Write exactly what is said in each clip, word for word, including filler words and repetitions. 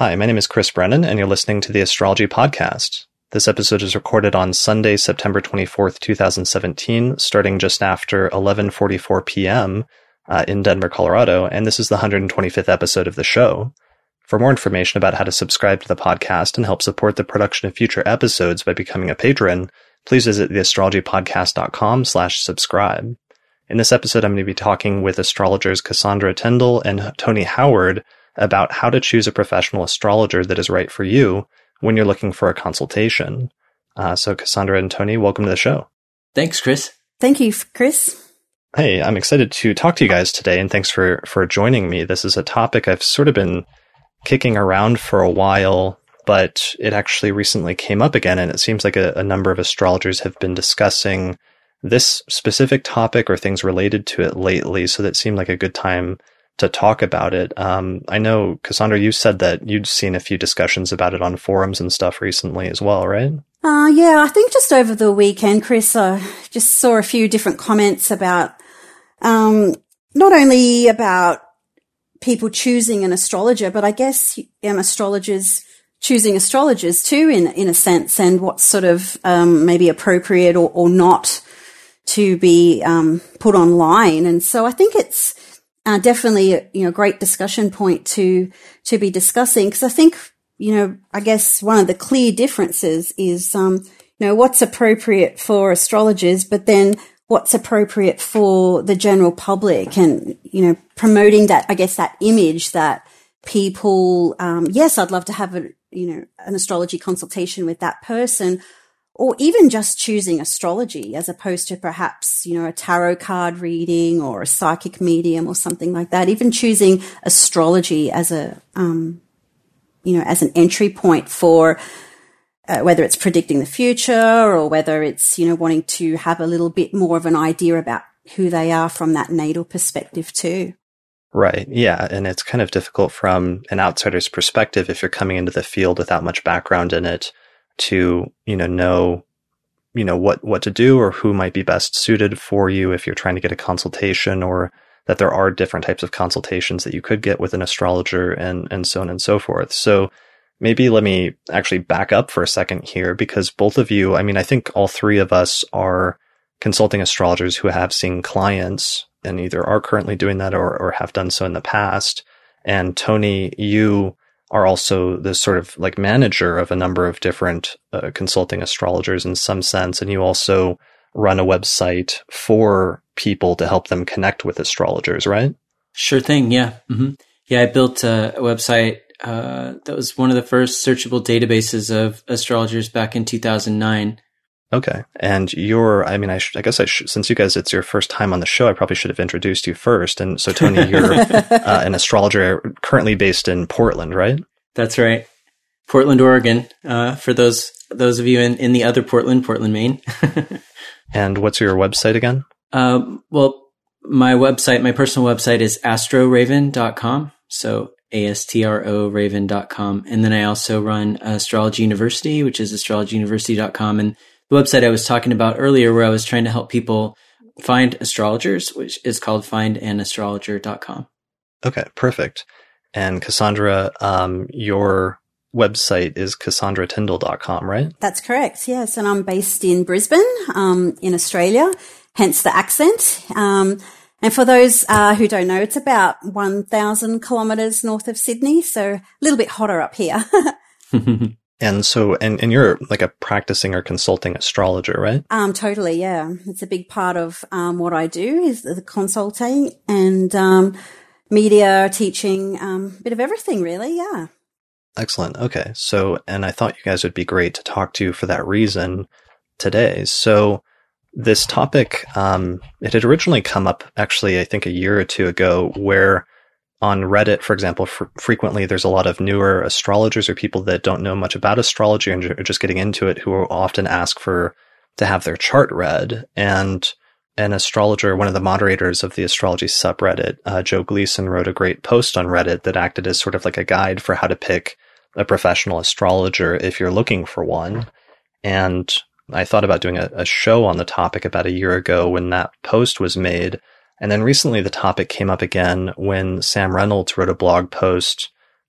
Hi, my name is Chris Brennan, and you're listening to the Astrology Podcast. This episode is recorded on Sunday, September twenty-fourth, twenty seventeen, starting just after eleven forty-four p.m. Uh, in Denver, Colorado, and this is the one hundred twenty-fifth episode of the show. For more information about how to subscribe to the podcast and help support the production of future episodes by becoming a patron, please visit theastrologypodcast.com slash subscribe. In this episode, I'm going to be talking with astrologers Cassandra Tyndall and Tony Howard about how to choose a professional astrologer that is right for you when you're looking for a consultation. Uh, so Cassandra and Tony, welcome to the show. Thanks, Chris. Thank you, Chris. Hey, I'm excited to talk to you guys today, and thanks for, for joining me. This is a topic I've sort of been kicking around for a while, but it actually recently came up again, and it seems like a, a number of astrologers have been discussing this specific topic or things related to it lately, so that seemed like a good time to talk about it. Um, I know, Cassandra, you said that you'd seen a few discussions about it on forums and stuff recently as well, right? Uh, yeah, I think just over the weekend, Chris, I just saw a few different comments about um, not only about people choosing an astrologer, but I guess um, astrologers choosing astrologers too, in in a sense, and what's sort of um, maybe appropriate or, or not to be um, put online. And so I think it's uh, definitely a you know great discussion point to to be discussing, because I think you know I guess one of the clear differences is um, you know what's appropriate for astrologers, but then what's appropriate for the general public, and you know promoting that I guess that image that people um, yes, I'd love to have a you know an astrology consultation with that person. Or even just choosing astrology as opposed to perhaps, you know, a tarot card reading or a psychic medium or something like that. Even choosing astrology as a, um, you know, as an entry point for uh, whether it's predicting the future or whether it's, you know, wanting to have a little bit more of an idea about who they are from that natal perspective too. Right. Yeah. And it's kind of difficult from an outsider's perspective if you're coming into the field without much background in it to, you know, know, you know, what, what to do or who might be best suited for you if you're trying to get a consultation, or that there are different types of consultations that you could get with an astrologer, and, and so on and so forth. So maybe let me actually back up for a second here, because both of you, I mean, I think all three of us are consulting astrologers who have seen clients and either are currently doing that or, or have done so in the past. And Tony, you are also the sort of like manager of a number of different uh, consulting astrologers in some sense. And you also run a website for people to help them connect with astrologers, right? Sure thing. Yeah. Mm-hmm. Yeah. I built a, a website uh, that was one of the first searchable databases of astrologers back in two thousand nine. Okay. And you're, I mean, I, sh- I guess I sh- since you guys, it's your first time on the show, I probably should have introduced you first. And so, Tony, you're uh, an astrologer currently based in Portland, right? That's right. Portland, Oregon. Uh, for those, those of you in, in the other Portland, Portland, Maine. And what's your website again? Um, well, my website, my personal website is astro raven dot com. So A S T R O raven dot com. And then I also run Astrology University, which is astrology university dot com. And the website I was talking about earlier, where I was trying to help people find astrologers, which is called find an astrologer dot com. Okay, perfect. And Cassandra, um, your website is cassandra tyndall dot com, right? That's correct, yes. And I'm based in Brisbane, um, in Australia, hence the accent. Um, and for those uh, who don't know, it's about one thousand kilometres north of Sydney, so a little bit hotter up here. And so, and, and you're like a practicing or consulting astrologer, right? Um, totally, yeah. It's a big part of um, what I do is the consulting and um, media, teaching, um, a bit of everything, really, yeah. Excellent. Okay. So, and I thought you guys would be great to talk to for that reason today. So this topic, um, it had originally come up actually, I think a year or two ago, where on Reddit, for example, fr- frequently there's a lot of newer astrologers or people that don't know much about astrology and are just getting into it, who will often ask for to have their chart read. And an astrologer, one of the moderators of the astrology subreddit, uh, Joe Gleason, wrote a great post on Reddit that acted as sort of like a guide for how to pick a professional astrologer if you're looking for one. And I thought about doing a, a show on the topic about a year ago when that post was made. And then recently the topic came up again when Sam Reynolds wrote a blog post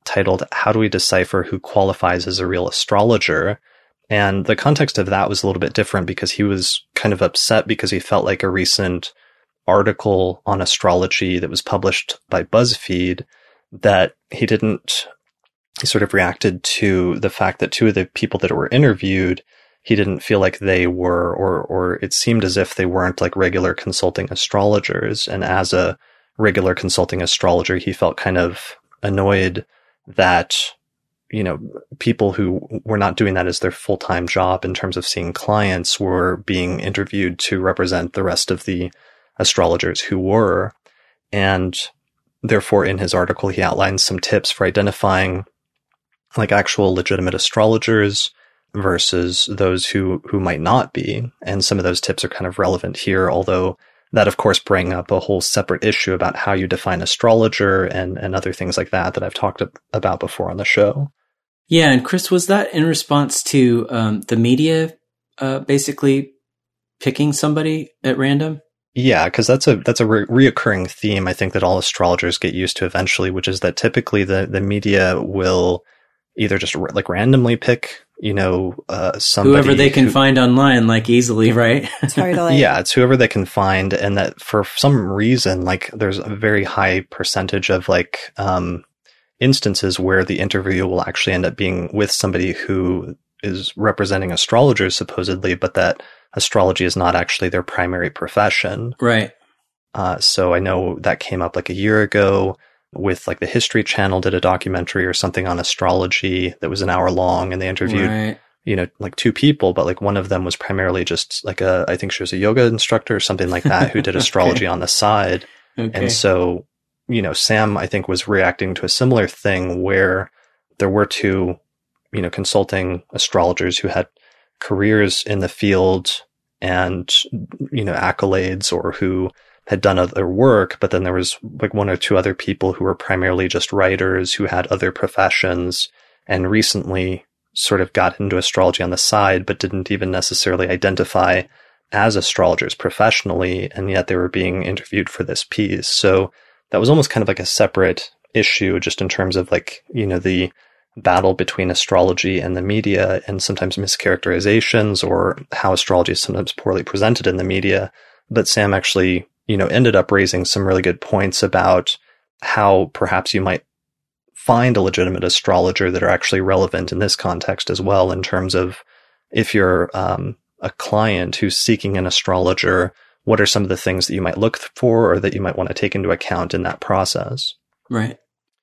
titled, How Do We Decipher Who Qualifies as a Real Astrologer? And the context of that was a little bit different because he was kind of upset because he felt like a recent article on astrology that was published by BuzzFeed that he didn't, he sort of reacted to the fact that two of the people that were interviewed, he didn't feel like they were, or, or it seemed as if they weren't like regular consulting astrologers. And as a regular consulting astrologer, he felt kind of annoyed that, you know, people who were not doing that as their full-time job in terms of seeing clients were being interviewed to represent the rest of the astrologers who were. And therefore, in his article, he outlines some tips for identifying like actual legitimate astrologers versus those who, who might not be. And some of those tips are kind of relevant here, although that, of course, bring up a whole separate issue about how you define astrologer and, and other things like that that I've talked about before on the show. Yeah. And Chris, was that in response to um, the media uh, basically picking somebody at random? Yeah, because that's a that's a re- reoccurring theme, I think, that all astrologers get used to eventually, which is that typically the, the media will either just r- like randomly pick, you know, uh, somebody. Whoever they can who, find online, like easily, right? Totally. Yeah, it's whoever they can find. And that for some reason, like there's a very high percentage of like um, instances where the interview will actually end up being with somebody who is representing astrologers supposedly, but that astrology is not actually their primary profession. Right. Uh, so I know that came up like a year ago with like the History Channel did a documentary or something on astrology that was an hour long, and they interviewed, right. you know, like two people, but like one of them was primarily just like a, I think she was a yoga instructor or something like that who did astrology okay. on the side. Okay. And so, you know, Sam, I think, was reacting to a similar thing where there were two, you know, consulting astrologers who had careers in the field and, you know, accolades or who had done other work, but then there was like one or two other people who were primarily just writers who had other professions and recently sort of got into astrology on the side, but didn't even necessarily identify as astrologers professionally, and yet they were being interviewed for this piece. So that was almost kind of like a separate issue just in terms of like, you know, the battle between astrology and the media and sometimes mischaracterizations or how astrology is sometimes poorly presented in the media. But Sam actually, you know, ended up raising some really good points about how perhaps you might find a legitimate astrologer that are actually relevant in this context as well, in terms of if you're um, a client who's seeking an astrologer, what are some of the things that you might look for or that you might want to take into account in that process? Right.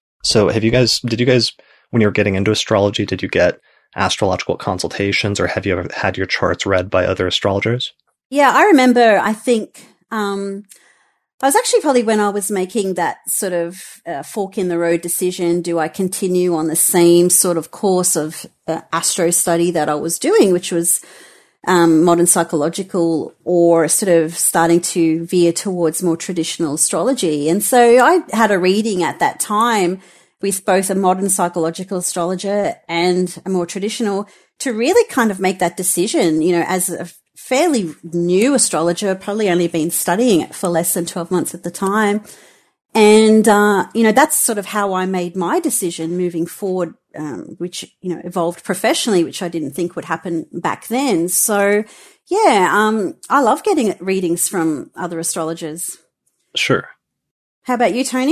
So have you guys, did you guys, when you were getting into astrology, did you get astrological consultations or have you ever had your charts read by other astrologers? Yeah, I remember, I think, um, I was actually probably when I was making that sort of uh, fork in the road decision, do I continue on the same sort of course of uh, astro study that I was doing, which was um, modern psychological, or sort of starting to veer towards more traditional astrology. And so I had a reading at that time with both a modern psychological astrologer and a more traditional to really kind of make that decision, you know, as a fairly new astrologer, probably only been studying it for less than twelve months at the time. And, uh, you know, that's sort of how I made my decision moving forward, um, which, you know, evolved professionally, which I didn't think would happen back then. So, yeah, um, I love getting readings from other astrologers. Sure. How about you, Tony?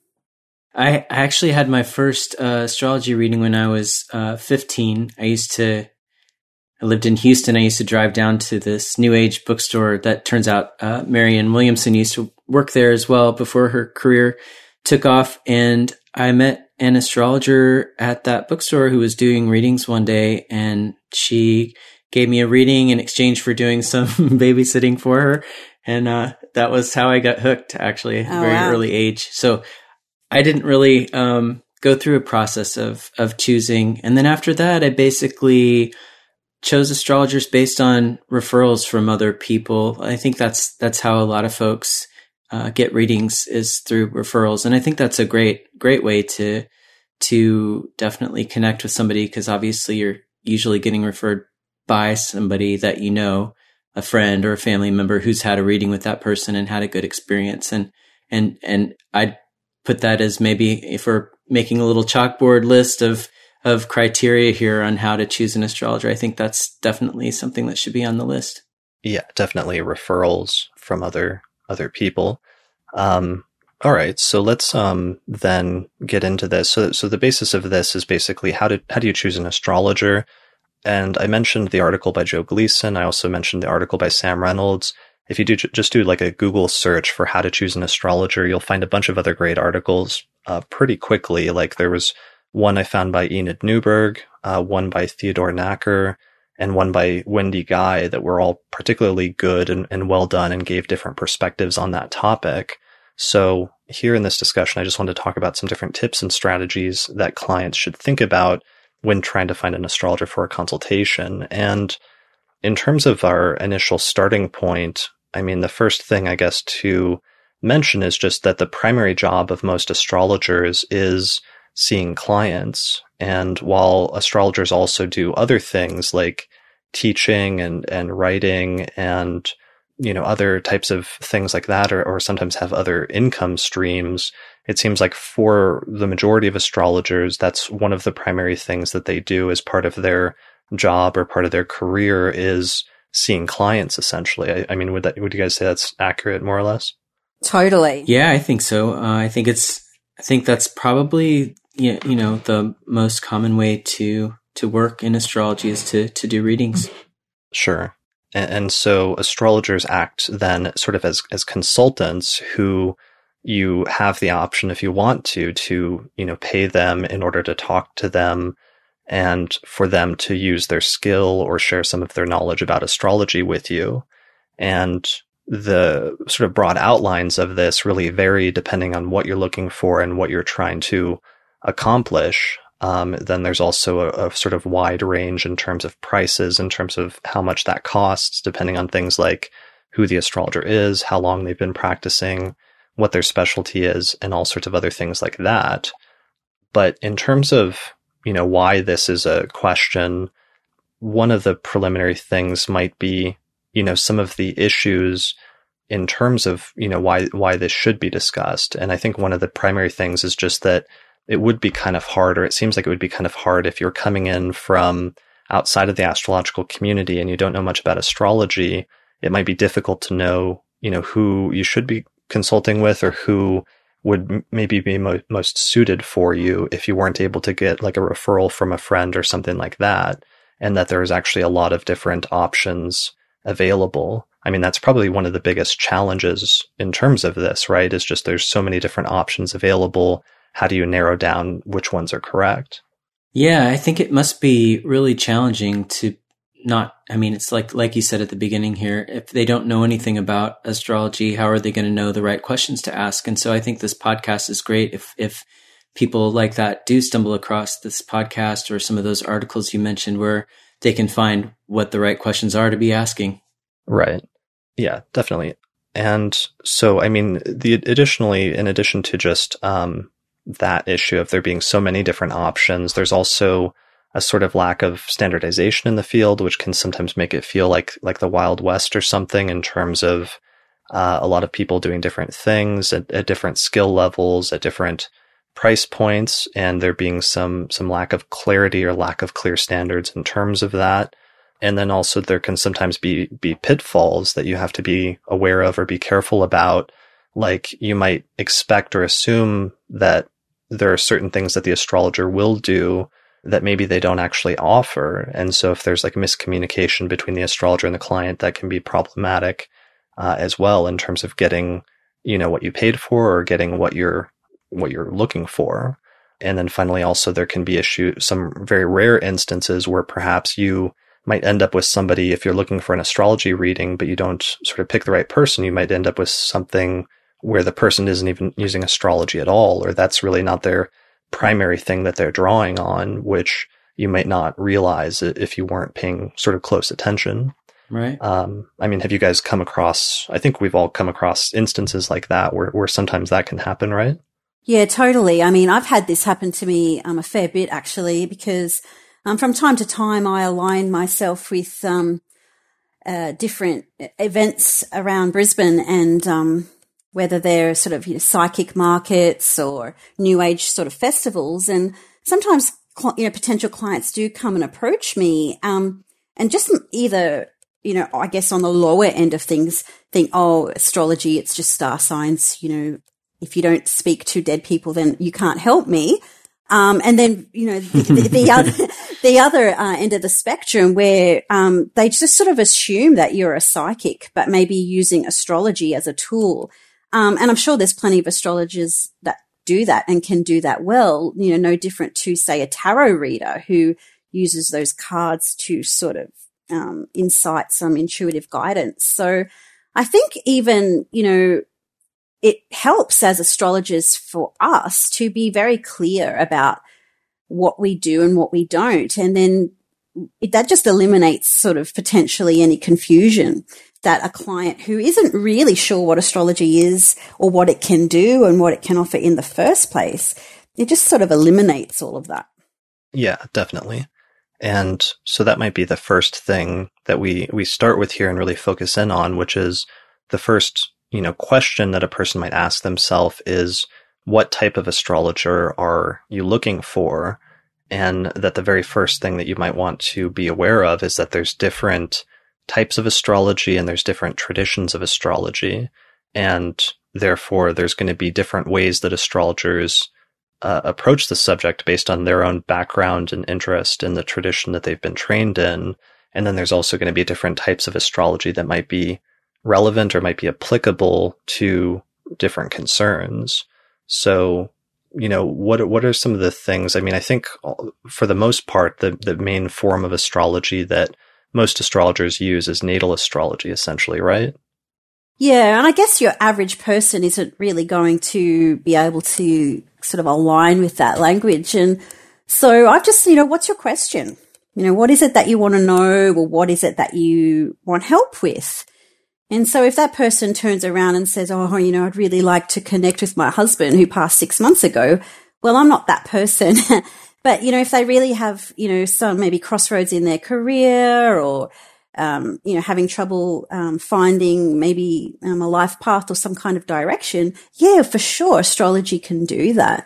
I actually had my first uh, astrology reading when I was uh, fifteen. I used to, I lived in Houston. I used to drive down to this New Age bookstore that turns out uh, Marianne Williamson used to work there as well before her career took off. And I met an astrologer at that bookstore who was doing readings one day, and she gave me a reading in exchange for doing some babysitting for her. And uh, that was how I got hooked, actually, at a oh, very wow. early age. So I didn't really um, go through a process of of choosing. And then after that, I basically chose astrologers based on referrals from other people. I think that's that's how a lot of folks uh, get readings, is through referrals. And I think that's a great great way to to definitely connect with somebody, because obviously you're usually getting referred by somebody that you know, a friend or a family member who's had a reading with that person and had a good experience. And and and I put that as maybe for making a little chalkboard list of, of criteria here on how to choose an astrologer. I think that's definitely something that should be on the list. Yeah, definitely referrals from other, other people. Um, all right. So let's, um, then get into this. So, so the basis of this is basically how to, how do you choose an astrologer? And I mentioned the article by Joe Gleason. I also mentioned the article by Sam Reynolds. If you do just do like a Google search for how to choose an astrologer, you'll find a bunch of other great articles uh, pretty quickly. Like there was one I found by Enid Newberg, uh, one by Theodore Knacker, and one by Wendy Guy that were all particularly good and, and well done and gave different perspectives on that topic. So here in this discussion, I just want to talk about some different tips and strategies that clients should think about when trying to find an astrologer for a consultation. And in terms of our initial starting point, I mean, the first thing I guess to mention is just that the primary job of most astrologers is seeing clients. And while astrologers also do other things like teaching and, and writing and, you know, other types of things like that, or, or sometimes have other income streams, it seems like for the majority of astrologers, that's one of the primary things that they do as part of their job or part of their career is seeing clients, essentially. I, I mean, would that, would you guys say that's accurate, more or less? Totally. Yeah, I think so. Uh, I think it's, I think that's probably, you know, the most common way to, to work in astrology is to, to do readings. Sure. And, and so astrologers act then sort of as, as consultants who you have the option, if you want to, to, you know, pay them in order to talk to them and for them to use their skill or share some of their knowledge about astrology with you. And the sort of broad outlines of this really vary depending on what you're looking for and what you're trying to accomplish. Um, then there's also a, a sort of wide range in terms of prices, in terms of how much that costs, depending on things like who the astrologer is, how long they've been practicing, what their specialty is, and all sorts of other things like that. But in terms of, you know, why this is a question, one of the preliminary things might be, you know, some of the issues in terms of, you know, why, why this should be discussed. And I think one of the primary things is just that it would be kind of hard, or it seems like it would be kind of hard if you're coming in from outside of the astrological community and you don't know much about astrology. It might be difficult to know, you know, who you should be consulting with or who would m- maybe be mo- most suited for you if you weren't able to get like a referral from a friend or something like that. And that there's actually a lot of different options available. I mean, that's probably one of the biggest challenges in terms of this, right? Is just there's so many different options available. How do you narrow down which ones are correct? Yeah, I think it must be really challenging to not, I mean, it's like, like you said at the beginning here, if they don't know anything about astrology, how are they going to know the right questions to ask? And so I think this podcast is great if, if people like that do stumble across this podcast or some of those articles you mentioned where they can find what the right questions are to be asking. Right. Yeah, definitely. And so, I mean, the additionally, in addition to just, um, that issue of there being so many different options, there's also a sort of lack of standardization in the field, which can sometimes make it feel like like the Wild West or something in terms of uh, a lot of people doing different things at, at different skill levels, at different price points, and there being some some lack of clarity or lack of clear standards in terms of that. And then also there can sometimes be be pitfalls that you have to be aware of or be careful about. Like you might expect or assume that there are certain things that the astrologer will do that maybe they don't actually offer. And so if there's like miscommunication between the astrologer and the client, that can be problematic uh, as well in terms of getting, you know, what you paid for or getting what you're, what you're looking for. And then finally, also there can be issue, some very rare instances where perhaps you might end up with somebody, if you're looking for an astrology reading, but you don't sort of pick the right person, you might end up with something where the person isn't even using astrology at all, or that's really not their primary thing that they're drawing on, which you might not realize if you weren't paying sort of close attention. Right. Um, I mean, have you guys come across, I think we've all come across instances like that where, where sometimes that can happen, right? Yeah, totally. I mean, I've had this happen to me um, a fair bit actually, because um, from time to time I align myself with um, uh, different events around Brisbane, and um, whether they're sort of, you know, psychic markets or new age sort of festivals. And sometimes, you know, potential clients do come and approach me, um, and just either, you know, I guess on the lower end of things, think, oh, astrology, it's just star signs. You know, if you don't speak to dead people, then you can't help me. Um, and then, you know, the, the, the other, the other uh, end of the spectrum where, um, they just sort of assume that you're a psychic, but maybe using astrology as a tool. Um, and I'm sure there's plenty of astrologers that do that and can do that well, you know, no different to, say, a tarot reader who uses those cards to sort of, um, incite some intuitive guidance. So I think even, you know, it helps as astrologers for us to be very clear about what we do and what we don't. And then it, that just eliminates sort of potentially any confusion that a client who isn't really sure what astrology is or what it can do and what it can offer in the first place, it just sort of eliminates all of that. Yeah, definitely. And so that might be the first thing that we, we start with here and really focus in on, which is the first, you know, question that a person might ask themselves is, what type of astrologer are you looking for? And that the very first thing that you might want to be aware of is that there's different types of astrology and there's different traditions of astrology. And therefore there's going to be different ways that astrologers uh, approach the subject based on their own background and interest in the tradition that they've been trained in. And then there's also going to be different types of astrology that might be relevant or might be applicable to different concerns. So, you know, what what are some of the things? I mean, I think for the most part, the, the main form of astrology that most astrologers use is natal astrology, essentially, right? Yeah, and I guess your average person isn't really going to be able to sort of align with that language. And so I've just, you know, what's your question? You know, what is it that you want to know, or what is it that you want help with? And so if that person turns around and says, oh, you know, I'd really like to connect with my husband who passed six months ago, well, I'm not that person. But, you know, if they really have, you know, some maybe crossroads in their career, or, um, you know, having trouble um, finding maybe um, a life path or some kind of direction, yeah, for sure, astrology can do that.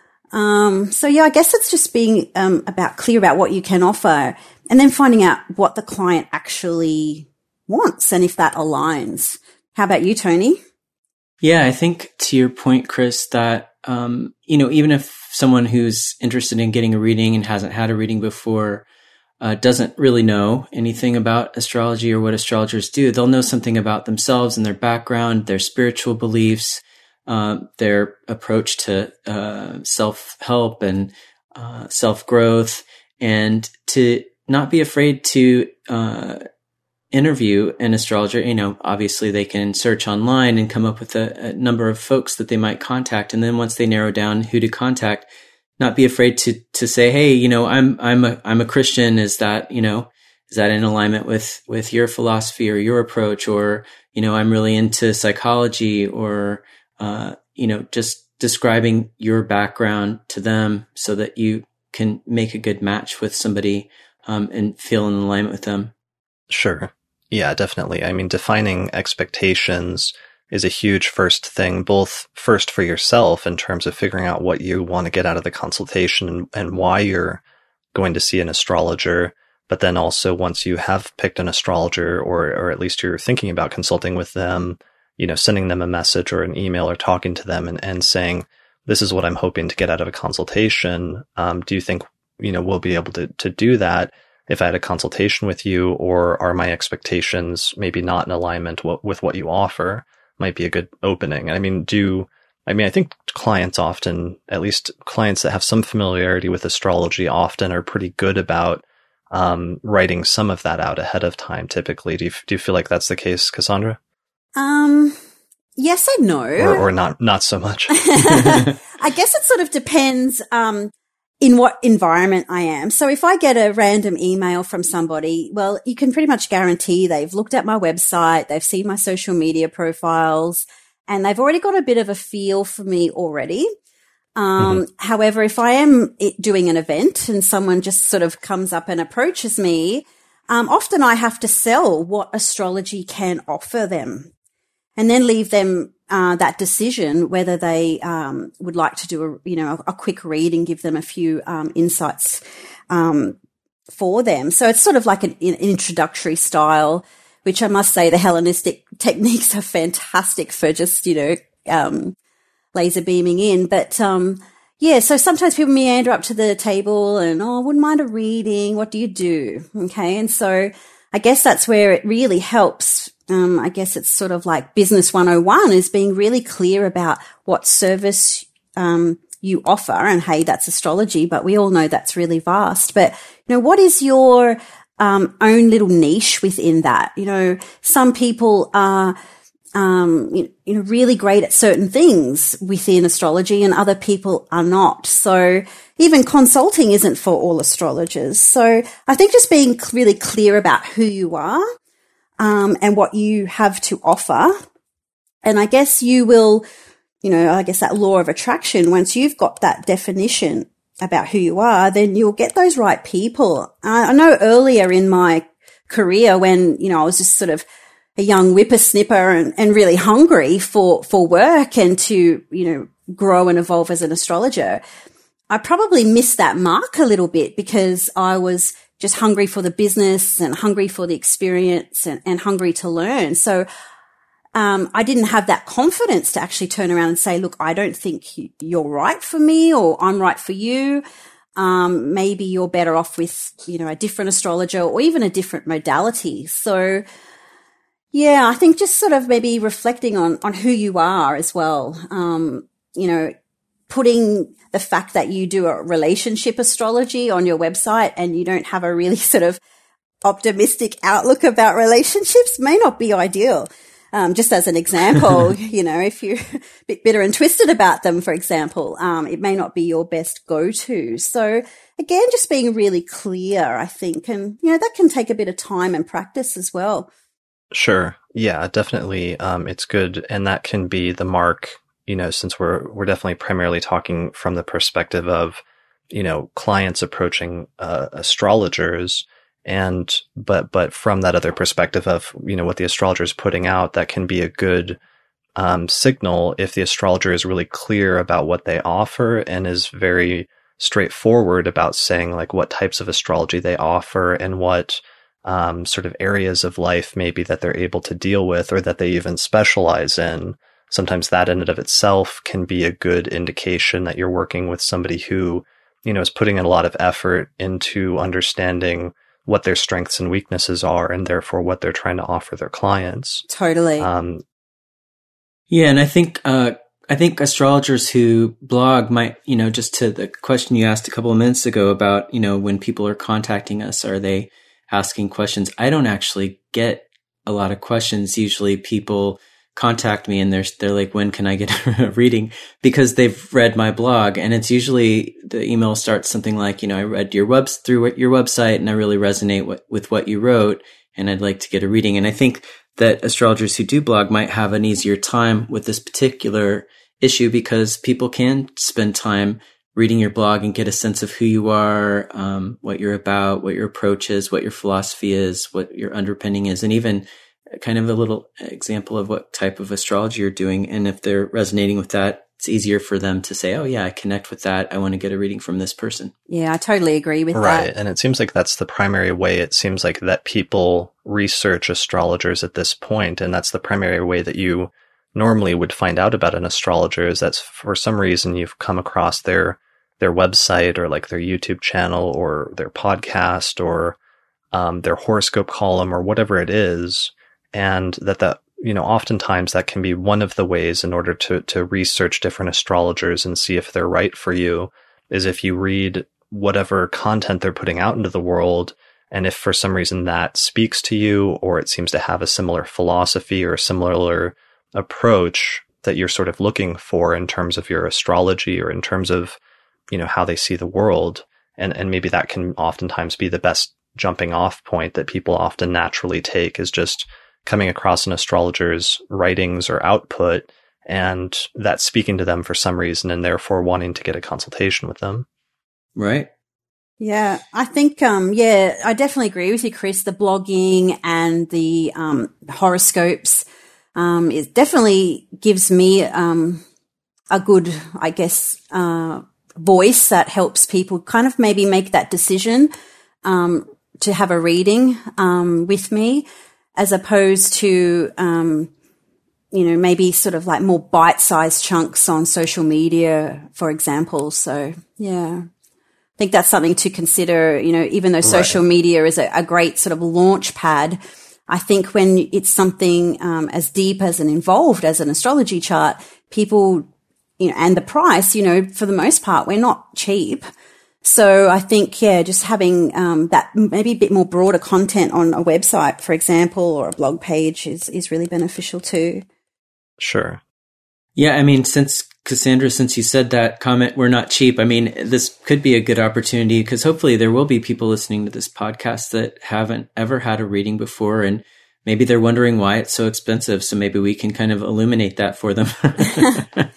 Um, so, yeah, I guess it's just being um, about clear about what you can offer, and then finding out what the client actually wants and if that aligns. How about you, Tony? Yeah, I think to your point, Chris, that, um, you know, even if someone who's interested in getting a reading and hasn't had a reading before, uh, doesn't really know anything about astrology or what astrologers do, they'll know something about themselves and their background, their spiritual beliefs, uh, their approach to, uh, self-help and, uh, self-growth, and to not be afraid to, uh, interview an astrologer. You know, obviously they can search online and come up with a, a number of folks that they might contact. And then once they narrow down who to contact, not be afraid to, to say, hey, you know, I'm, I'm a, I'm a Christian. Is that, you know, is that in alignment with, with your philosophy or your approach? Or, you know, I'm really into psychology, or, uh, you know, just describing your background to them so that you can make a good match with somebody, um, and feel in alignment with them. Sure. Yeah, definitely. I mean, defining expectations is a huge first thing, both first for yourself in terms of figuring out what you want to get out of the consultation and, and why you're going to see an astrologer. But then also, once you have picked an astrologer, or, or at least you're thinking about consulting with them, you know, sending them a message or an email or talking to them and, and saying, this is what I'm hoping to get out of a consultation. Um, do you think, you know, we'll be able to, to do that if I had a consultation with you, or are my expectations maybe not in alignment w- with what you offer? Might be a good opening. I mean, do, I mean, I think clients often, at least clients that have some familiarity with astrology, often are pretty good about um, writing some of that out ahead of time, typically. Do you, do you feel like that's the case, Cassandra? Um, yes and no. Or, or not, not so much. I guess it sort of depends, um, in what environment I am. So if I get a random email from somebody, well, you can pretty much guarantee they've looked at my website, they've seen my social media profiles, and they've already got a bit of a feel for me already. Um, mm-hmm. However, if I am doing an event and someone just sort of comes up and approaches me, um, often I have to sell what astrology can offer them. and then leave them uh, that decision whether they um, would like to do a, you know, a, a quick read and give them a few um, insights um, for them. So it's sort of like an, an introductory style, which I must say the Hellenistic techniques are fantastic for just, you know, um, laser beaming in. But, um, yeah, so sometimes people meander up to the table and, oh, I wouldn't mind a reading. What do you do? Okay. And so I guess that's where it really helps. Um, I guess it's sort of like business one oh one is being really clear about what service, um, you offer. And hey, that's astrology, but we all know that's really vast. But, you know, what is your, um, own little niche within that? You know, some people are, um, you, you know, really great at certain things within astrology and other people are not. So even consulting isn't for all astrologers. So I think just being really clear about who you are, um, and what you have to offer. And I guess you will, you know, I guess that law of attraction, once you've got that definition about who you are, then you'll get those right people. I, I know earlier in my career when, you know, I was just sort of a young whippersnipper and, and really hungry for, for work and to, you know, grow and evolve as an astrologer, I probably missed that mark a little bit because I was just hungry for the business and hungry for the experience and, and hungry to learn. So, um, I didn't have that confidence to actually turn around and say, look, I don't think you're right for me or I'm right for you. Um, maybe you're better off with, you know, a different astrologer or even a different modality. So, yeah, I think just sort of maybe reflecting on, on who you are as well. Um, you know, putting the fact that you do a relationship astrology on your website and you don't have a really sort of optimistic outlook about relationships may not be ideal. Um, just as an example, you know, if you're a bit bitter and twisted about them, for example, um, it may not be your best go-to. So again, just being really clear, I think, and, you know, that can take a bit of time and practice as well. Sure. Yeah, definitely. Um, it's good. And that can be the mark, you know, since we're, we're definitely primarily talking from the perspective of, you know, clients approaching, uh, astrologers. And, but, but from that other perspective of, you know, what the astrologer is putting out, that can be a good, um, signal if the astrologer is really clear about what they offer and is very straightforward about saying like what types of astrology they offer and what, um, sort of areas of life maybe that they're able to deal with or that they even specialize in. Sometimes that in and of itself can be a good indication that you're working with somebody who, you know, is putting in a lot of effort into understanding what their strengths and weaknesses are and therefore what they're trying to offer their clients. Totally. Um, yeah. And I think, uh, I think astrologers who blog might, you know, just to the question you asked a couple of minutes ago about, you know, when people are contacting us, are they asking questions? I don't actually get a lot of questions. Usually people contact me and they're, they're like, when can I get a reading? Because they've read my blog. And it's usually the email starts something like, you know, I read your webs through your website and I really resonate with, with what you wrote and I'd like to get a reading. And I think that astrologers who do blog might have an easier time with this particular issue because people can spend time reading your blog and get a sense of who you are, um, what you're about, what your approach is, what your philosophy is, what your underpinning is, and even kind of a little example of what type of astrology you're doing. And if they're resonating with that, it's easier for them to say, oh yeah, I connect with that. I want to get a reading from this person. Yeah, I totally agree with right. that. And it seems like that's the primary way it seems like that people research astrologers at this point. And that's the primary way that you normally would find out about an astrologer is that for some reason you've come across their their website or like their YouTube channel or their podcast or um, their horoscope column or whatever it is. And that, that, you know, oftentimes that can be one of the ways in order to, to research different astrologers and see if they're right for you is if you read whatever content they're putting out into the world. And if for some reason that speaks to you or it seems to have a similar philosophy or a similar approach that you're sort of looking for in terms of your astrology or in terms of, you know, how they see the world. And, and maybe that can oftentimes be the best jumping off point that people often naturally take is just coming across an astrologer's writings or output and that speaking to them for some reason and therefore wanting to get a consultation with them. Right. Yeah, I think, um, yeah, I definitely agree with you, Chris. The blogging and the um, horoscopes, Um, it definitely gives me, um, a good, I guess, uh, voice that helps people kind of maybe make that decision, um, to have a reading, um, with me, as opposed to, um, you know, maybe sort of like more bite-sized chunks on social media, for example. So, yeah, I think that's something to consider, you know, even though social right. media is a, a great sort of launch pad. I think when it's something um, as deep as and involved as an astrology chart, people, you know, and the price, you know, for the most part, we're not cheap. So I think, yeah, just having um, that maybe a bit more broader content on a website, for example, or a blog page is, is really beneficial too. Sure. Yeah, I mean, since Cassandra, since you said that comment, we're not cheap. I mean, this could be a good opportunity because hopefully there will be people listening to this podcast that haven't ever had a reading before, and maybe they're wondering why it's so expensive. So maybe we can kind of illuminate that for them. But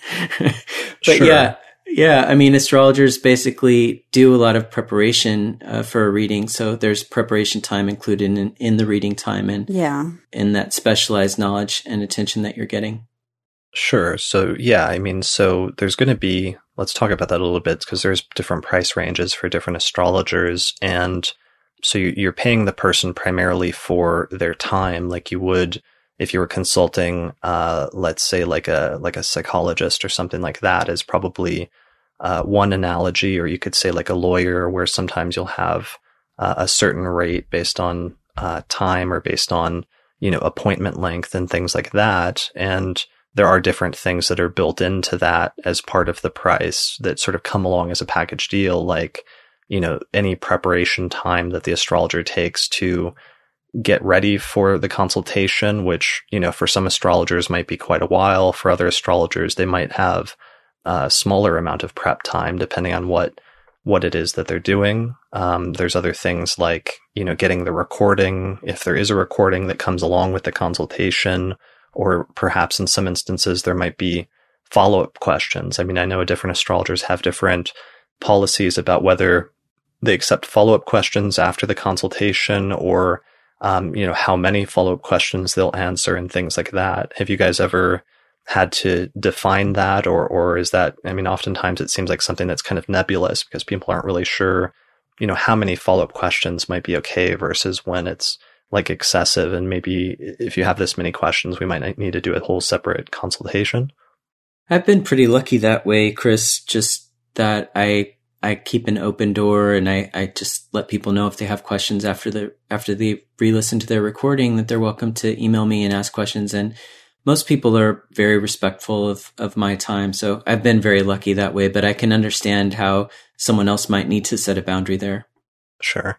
sure. yeah, yeah. I mean, astrologers basically do a lot of preparation uh, for a reading. So there's preparation time included in, in the reading time and yeah, in that specialized knowledge and attention that you're getting. Sure. So, yeah, I mean, so there's going to be, let's talk about that a little bit because there's different price ranges for different astrologers. And so you're paying the person primarily for their time, like you would if you were consulting, uh, let's say like a, like a psychologist or something like that is probably uh, one analogy, or you could say like a lawyer where sometimes you'll have uh, a certain rate based on uh, time or based on, you know, appointment length and things like that. And there are different things that are built into that as part of the price that sort of come along as a package deal, like, you know, any preparation time that the astrologer takes to get ready for the consultation, which, you know, for some astrologers might be quite a while. For other astrologers, they might have a smaller amount of prep time, depending on what, what it is that they're doing. Um, there's other things like, you know, getting the recording, if there is a recording that comes along with the consultation, or perhaps in some instances, there might be follow-up questions. I mean, I know different astrologers have different policies about whether they accept follow-up questions after the consultation or, um, you know, how many follow-up questions they'll answer and things like that. Have you guys ever had to define that, or, or is that, I mean, oftentimes it seems like something that's kind of nebulous because people aren't really sure, you know, how many follow-up questions might be okay versus when it's like excessive, and maybe if you have this many questions, we might need to do a whole separate consultation. I've been pretty lucky that way, Chris, just that I I keep an open door and I, I just let people know if they have questions after the after they re-listen to their recording that they're welcome to email me and ask questions. And most people are very respectful of, of my time. So I've been very lucky that way, but I can understand how someone else might need to set a boundary there. Sure.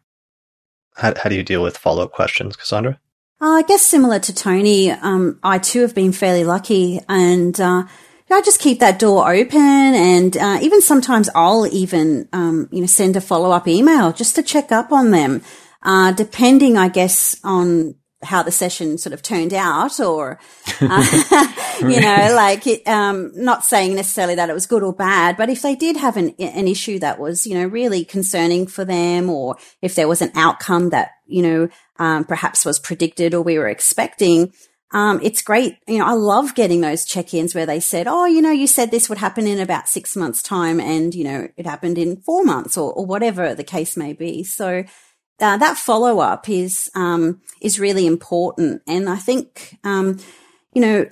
How, how do you deal with follow-up questions, Cassandra? Uh, I guess similar to Tony, um, I too have been fairly lucky, and uh, I just keep that door open, and uh, even sometimes I'll even um, you know send a follow-up email just to check up on them, uh, depending, I guess, on how the session sort of turned out, or uh, you know, like it, um, not saying necessarily that it was good or bad, but if they did have an an issue that was, you know, really concerning for them, or if there was an outcome that, you know, um, perhaps was predicted or we were expecting, um, it's great. You know, I love getting those check-ins where they said, oh, you know, you said this would happen in about six months' time, and, you know, it happened in four months or, or whatever the case may be. So, Uh, that follow-up is um, is really important. And I think, um, you know,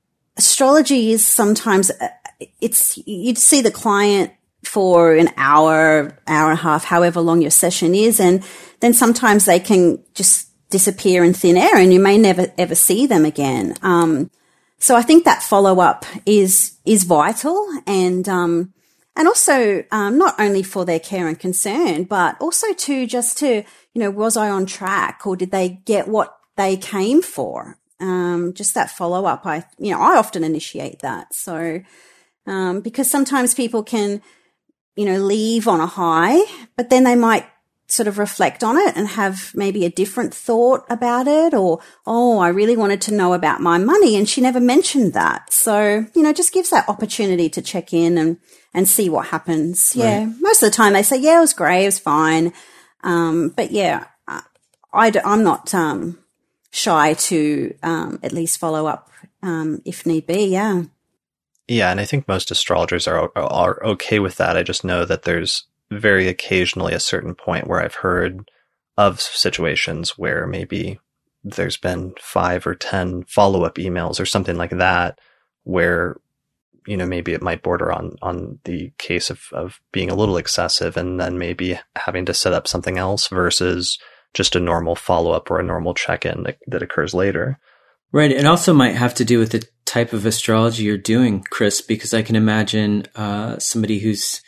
astrology is sometimes, uh, it's, you'd see the client for an hour, hour and a half, however long your session is, and then sometimes they can just disappear in thin air and you may never ever see them again. Um, so I think that follow-up is is vital, and um, and also um, not only for their care and concern, but also to just to, you know, was I on track, or did they get what they came for? Um, just that follow up. I, you know, I often initiate that. So, um, because sometimes people can, you know, leave on a high, but then they might sort of reflect on it and have maybe a different thought about it, or, oh, I really wanted to know about my money and she never mentioned that. So, you know, just gives that opportunity to check in and, and see what happens. Yeah. Right. Most of the time they say, yeah, it was great. It was fine. Um, but yeah, I, I'm not, um, shy to, um, at least follow up, um, if need be. Yeah. Yeah. And I think most astrologers are, are okay with that. I just know that there's very occasionally a certain point where I've heard of situations where maybe there's been five or ten follow-up emails or something like that, where, you know, maybe it might border on, on the case of, of being a little excessive, and then maybe having to set up something else versus just a normal follow-up or a normal check-in that, that occurs later. Right. It also might have to do with the type of astrology you're doing, Chris, because I can imagine uh, somebody who's,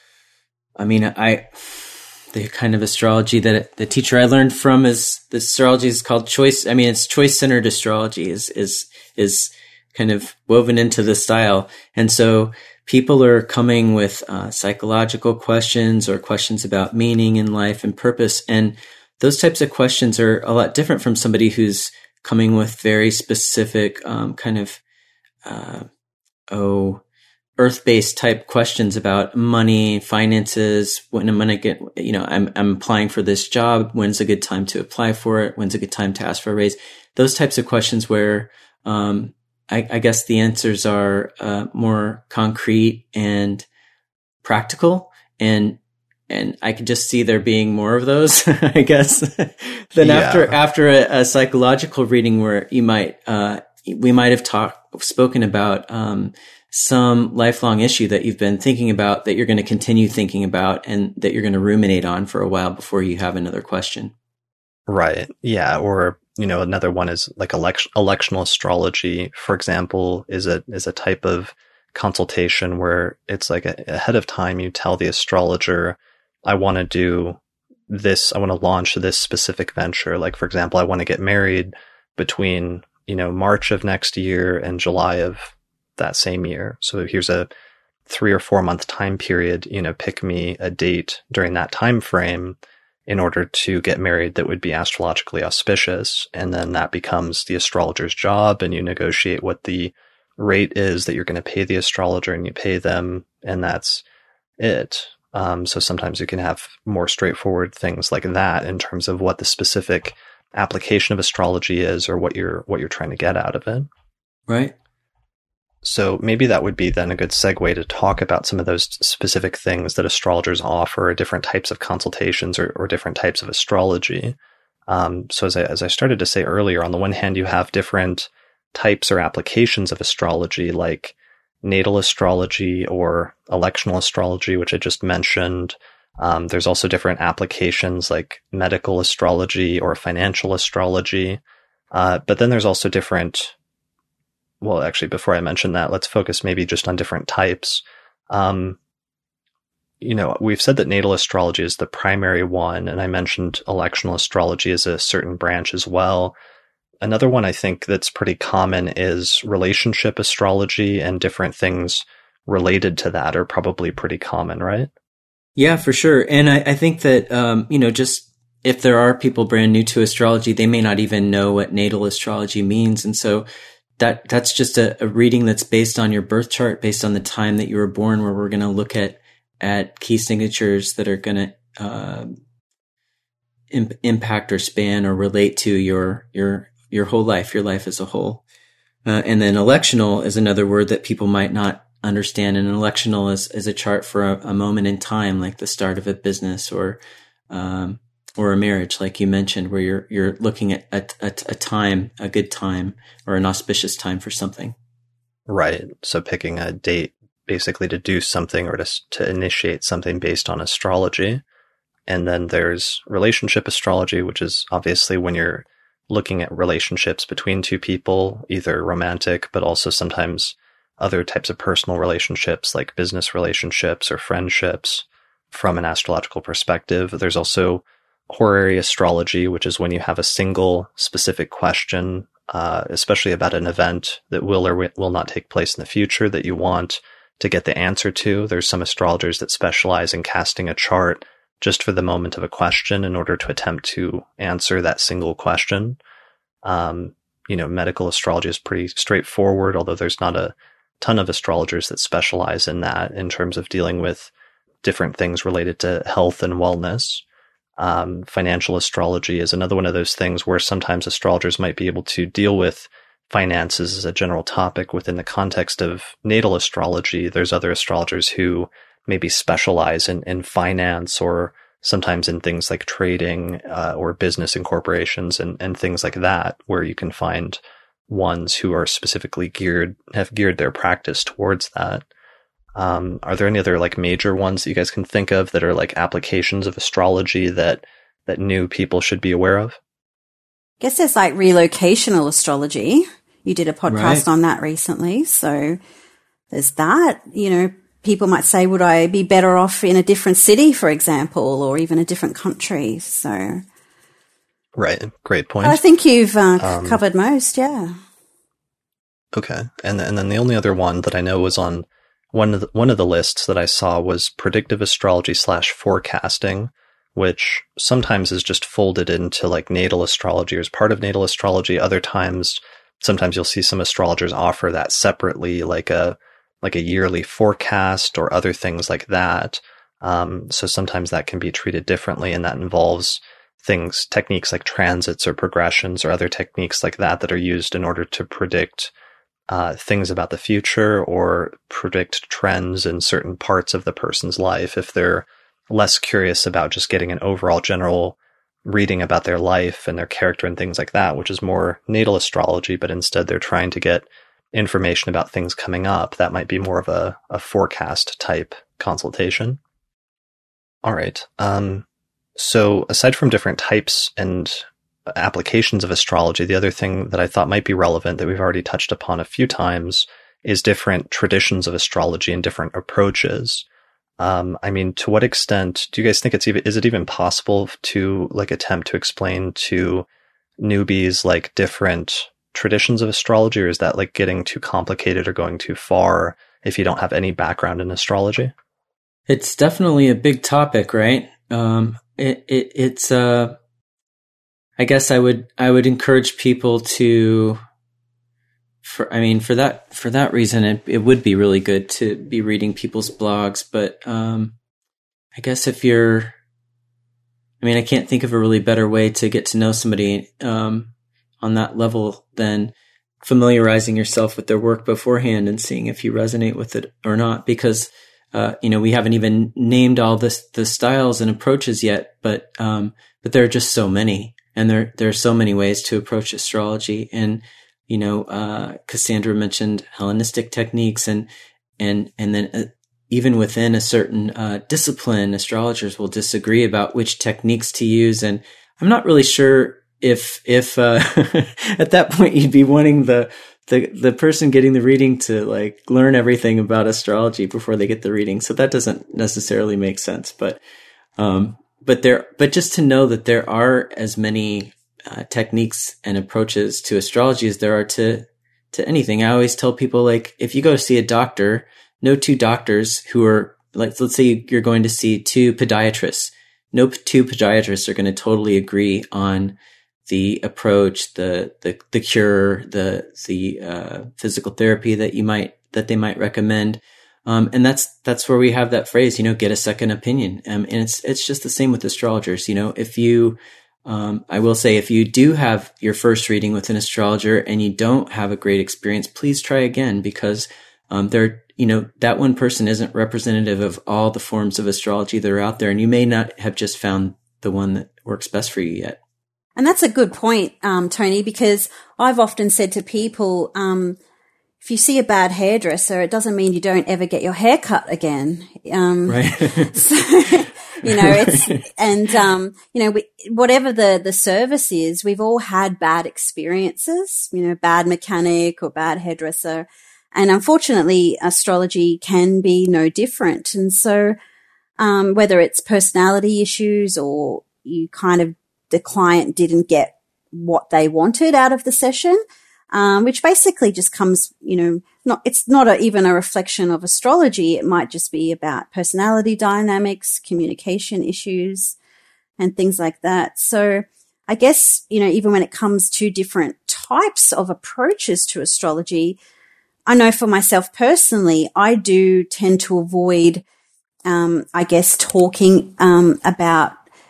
I mean, I, the kind of astrology that the teacher I learned from is, the astrology is called choice. I mean, it's choice-centered astrology is, is, is kind of woven into the style. And so people are coming with uh, psychological questions or questions about meaning in life and purpose. And those types of questions are a lot different from somebody who's coming with very specific um, kind of, uh, oh, earth-based type questions about money, finances. When am I going to get, you know, I'm, I'm applying for this job. When's a good time to apply for it? When's a good time to ask for a raise? Those types of questions where, um, I, I guess the answers are, uh, more concrete and practical, and, and I could just see there being more of those, I guess, than yeah. after, after a, a psychological reading where you might, uh, we might have talked, spoken about, um, some lifelong issue that you've been thinking about, that you're going to continue thinking about, and that you're going to ruminate on for a while before you have another question. Right. Yeah. Or, you know, another one is like election, electional astrology, for example, is a, is a type of consultation where it's like a, ahead of time, you tell the astrologer, I want to do this. I want to launch this specific venture. Like, for example, I want to get married between, you know, March of next year and July of that same year. So here's a three or four month time period, you know, pick me a date during that time frame in order to get married that would be astrologically auspicious. And then that becomes the astrologer's job, and you negotiate what the rate is that you're going to pay the astrologer, and you pay them, and that's it. Um, so sometimes you can have more straightforward things like that in terms of what the specific application of astrology is, or what you're, what you're trying to get out of it. Right. So maybe that would be then a good segue to talk about some of those specific things that astrologers offer, different types of consultations, or, or different types of astrology. Um, so as I, as I started to say earlier, on the one hand, you have different types or applications of astrology, like natal astrology or electional astrology, which I just mentioned. Um, there's also different applications like medical astrology or financial astrology. Uh, but then there's also different Well, actually, before I mention that, let's focus maybe just on different types. Um, you know, we've said that natal astrology is the primary one, and I mentioned electional astrology as a certain branch as well. Another one I think that's pretty common is relationship astrology, and different things related to that are probably pretty common, right? Yeah, for sure. And I, I think that, um, you know, just if there are people brand new to astrology, they may not even know what natal astrology means. And so That that's just a, a reading that's based on your birth chart, based on the time that you were born, where we're going to look at at key signatures that are going to uh, imp- impact or span or relate to your your your whole life, your life as a whole. Uh, and then electional is another word that people might not understand. And electional is is a chart for a, a moment in time, like the start of a business or um, or a marriage, like you mentioned, where you're you're looking at a, a, a time, a good time, or an auspicious time for something. Right. So picking a date basically to do something, or to to initiate something based on astrology. And then there's relationship astrology, which is obviously when you're looking at relationships between two people, either romantic, but also sometimes other types of personal relationships like business relationships or friendships from an astrological perspective. There's also horary astrology, which is when you have a single specific question, uh, especially about an event that will or will not take place in the future, that you want to get the answer to. There's some astrologers that specialize in casting a chart just for the moment of a question in order to attempt to answer that single question. Um, you know, medical astrology is pretty straightforward, although there's not a ton of astrologers that specialize in that in terms of dealing with different things related to health and wellness. Um, financial astrology is another one of those things where sometimes astrologers might be able to deal with finances as a general topic within the context of natal astrology, there's other astrologers who maybe specialize in, in finance or sometimes in things like trading uh, or business incorporations and, and things like that, where you can find ones who are specifically geared, have geared their practice towards that. Um, are there any other like major ones that you guys can think of that are like applications of astrology that, that new people should be aware of? I guess there's like relocational astrology. You did a podcast right. on that recently. So there's that, you know, people might say, would I be better off in a different city, for example, or even a different country? So. Right. Great point. I think you've uh, um, covered most. Yeah. Okay. And, and then the only other one that I know was on one of the, one of the lists that I saw was predictive astrology slash forecasting, which sometimes is just folded into like natal astrology or is part of natal astrology. Other times, sometimes you'll see some astrologers offer that separately, like a, like a yearly forecast or other things like that. Um, so sometimes that can be treated differently, and that involves things, techniques like transits or progressions or other techniques like that that are used in order to predict uh, things about the future or predict trends in certain parts of the person's life if they're less curious about just getting an overall general reading about their life and their character and things like that, which is more natal astrology, but instead they're trying to get information about things coming up. That might be more of a, a forecast type consultation. All right. Um, so aside from different types and applications of astrology, the other thing that I thought might be relevant that we've already touched upon a few times is different traditions of astrology and different approaches. Um, I mean, to what extent do you guys think it's even, is it even possible to like attempt to explain to newbies like different traditions of astrology, or is that like getting too complicated or going too far if you don't have any background in astrology? It's definitely a big topic, right? Um, it, it, it's, uh, I guess I would, I would encourage people to, for, I mean, for that, for that reason, it, it would be really good to be reading people's blogs. But, um, I guess if you're, I mean, I can't think of a really better way to get to know somebody, um, on that level than familiarizing yourself with their work beforehand and seeing if you resonate with it or not. Because, uh, you know, we haven't even named all this, the styles and approaches yet, but, um, but there are just so many, and there, there are so many ways to approach astrology. And, you know, uh, Cassandra mentioned Hellenistic techniques, and, and, and then uh, even within a certain, uh, discipline, astrologers will disagree about which techniques to use. And I'm not really sure if, if, uh, at that point you'd be wanting the, the, the person getting the reading to like learn everything about astrology before they get the reading. So that doesn't necessarily make sense, but, um, but there, but just to know that there are as many, uh, techniques and approaches to astrology as there are to, to anything. I always tell people, like, if you go to see a doctor, no two doctors who are like, let's say you're going to see two podiatrists, no two podiatrists are going to totally agree on the approach, the, the, the cure, the, the, uh, physical therapy that you might, that they might recommend. Um, and that's, that's where we have that phrase, you know, get a second opinion. Um, and it's, it's just the same with astrologers. You know, if you, um, I will say, if you do have your first reading with an astrologer and you don't have a great experience, please try again, because, um, there, you know, that one person isn't representative of all the forms of astrology that are out there. And you may not have just found the one that works best for you yet. And that's a good point, um, Tony, because I've often said to people, um, if you see a bad hairdresser, it doesn't mean you don't ever get your hair cut again. Um, right. So, you know, it's, and, um, you know, we, whatever the, the service is, we've all had bad experiences, you know, bad mechanic or bad hairdresser. And unfortunately, astrology can be no different. And so, um, whether it's personality issues or you kind of, the client didn't get what they wanted out of the session, um, which basically just comes, you know, not, it's not a, even a reflection of astrology. It might just be about personality dynamics, communication issues, and things like that. So I guess, you know, even when it comes to different types of approaches to astrology, I know for myself personally, I do tend to avoid, um, I guess, talking, um, about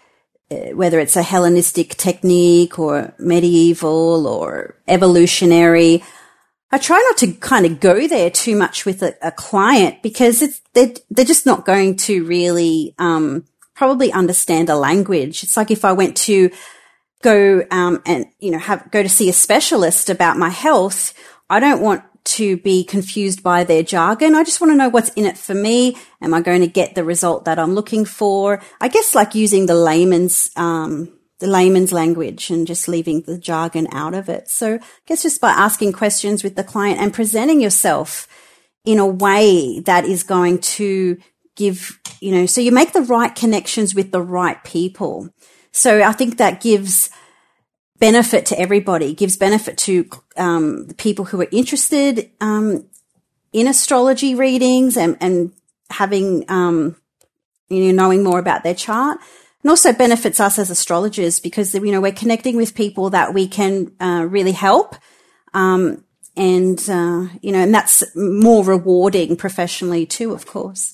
whether it's a Hellenistic technique or medieval or evolutionary. I try not to kind of go there too much with a, a client because it's, they're, they're just not going to really um, probably understand the language. It's like if I went to go um, and, you know, have go to see a specialist about my health, I don't want to be confused by their jargon. I just want to know what's in it for me. Am I going to get the result that I'm looking for? I guess like using the layman's um the layman's language and just leaving the jargon out of it. So I guess just by asking questions with the client and presenting yourself in a way that is going to give, you know, so you make the right connections with the right people. So I think that gives benefit to everybody, gives benefit to um, the people who are interested um, in astrology readings and, and having, um, you know, knowing more about their chart. And also benefits us as astrologers because, you know, we're connecting with people that we can uh, really help. Um, and, uh, you know, and that's more rewarding professionally too, of course.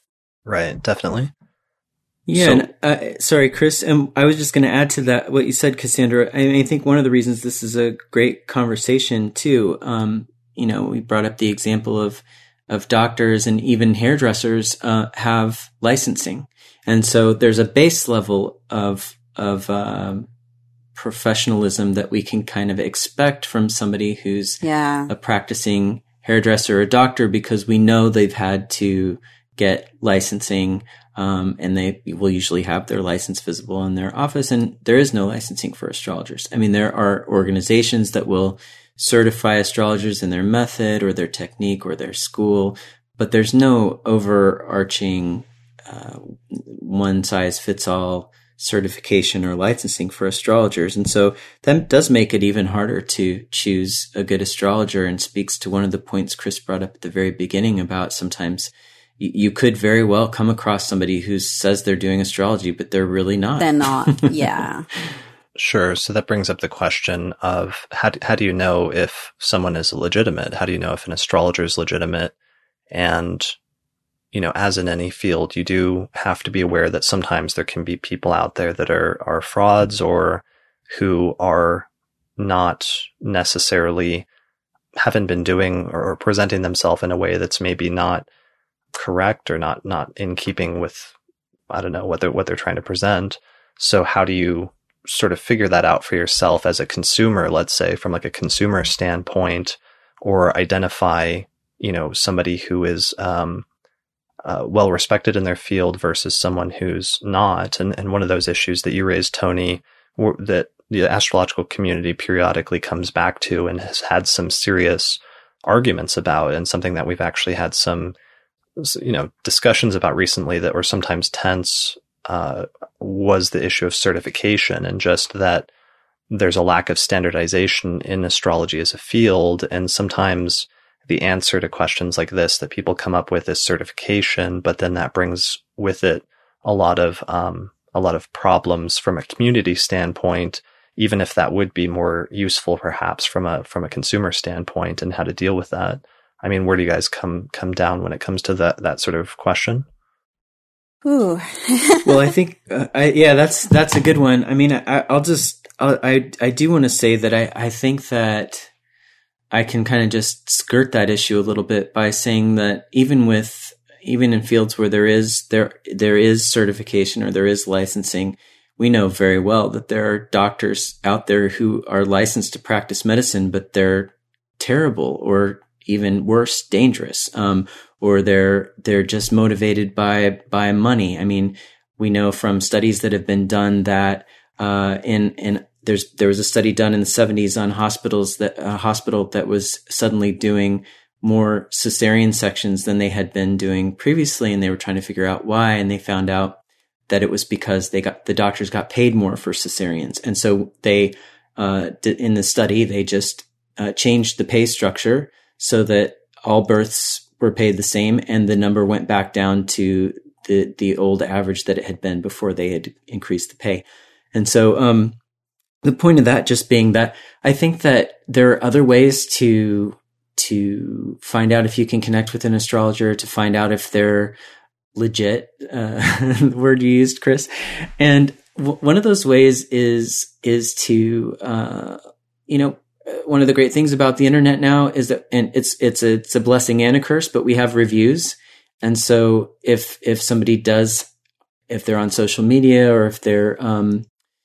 Right. Definitely. Yeah. So, and, uh, sorry, Chris. And I was just going to add to that what you said, Cassandra. I mean, I think one of the reasons this is a great conversation too, um, you know, we brought up the example of, of doctors and even hairdressers uh, have licensing. And so there's a base level of of um, professionalism that we can kind of expect from somebody who's yeah. a practicing hairdresser or doctor because we know they've had to get licensing um, and they will usually have their license visible in their office. And there is no licensing for astrologers. I mean, there are organizations that will certify astrologers in their method or their technique or their school, but there's no overarching Uh, one size fits all certification or licensing for astrologers. And so that does make it even harder to choose a good astrologer and speaks to one of the points Chris brought up at the very beginning about sometimes y- you could very well come across somebody who says they're doing astrology, but they're really not. They're not. Yeah. Sure. So that brings up the question of how do, how do you know if someone is legitimate? How do you know if an astrologer is legitimate? And you know, as in any field, you do have to be aware that sometimes there can be people out there that are, are frauds or who are not necessarily haven't been doing or presenting themselves in a way that's maybe not correct or not, not in keeping with, I don't know, what they're, what they're trying to present. So how do you sort of figure that out for yourself as a consumer, let's say from like a consumer standpoint, or identify, you know, somebody who is, um, Uh, well respected in their field versus someone who's not. And, and one of those issues that you raised, Tony, w- that the astrological community periodically comes back to and has had some serious arguments about, and something that we've actually had some, you know, discussions about recently that were sometimes tense, uh, was the issue of certification, and just that there's a lack of standardization in astrology as a field. And sometimes the answer to questions like this that people come up with is certification, but then that brings with it a lot of um, a lot of problems from a community standpoint, even if that would be more useful perhaps from a from a consumer standpoint and how to deal with that. I mean, where do you guys come come down when it comes to that that sort of question? Ooh. Well, I think uh, I, yeah, that's that's a good one. I mean, I, I'll just I'll, I I do want to say that I I think that I can kind of just skirt that issue a little bit by saying that even with, even in fields where there is, there, there is certification or there is licensing, we know very well that there are doctors out there who are licensed to practice medicine, but they're terrible or even worse, dangerous. Um, or they're, they're just motivated by, by money. I mean, we know from studies that have been done that, uh, in, in, There's, there was a study done in the seventies on hospitals that, a hospital that was suddenly doing more cesarean sections than they had been doing previously. And they were trying to figure out why. And they found out that it was because they got, the doctors got paid more for cesareans. And so they, uh, in the study, they just, uh, changed the pay structure so that all births were paid the same. And the number went back down to the, the old average that it had been before they had increased the pay. And so, um, the point of that just being that I think that there are other ways to, to find out if you can connect with an astrologer, to find out if they're legit, uh, the word you used, Chris. And w- one of those ways is, is to, uh, you know, one of the great things about the internet now is that, and it's, it's a, it's a blessing and a curse, but we have reviews. And so if, if somebody does, if they're on social media or if they're, um,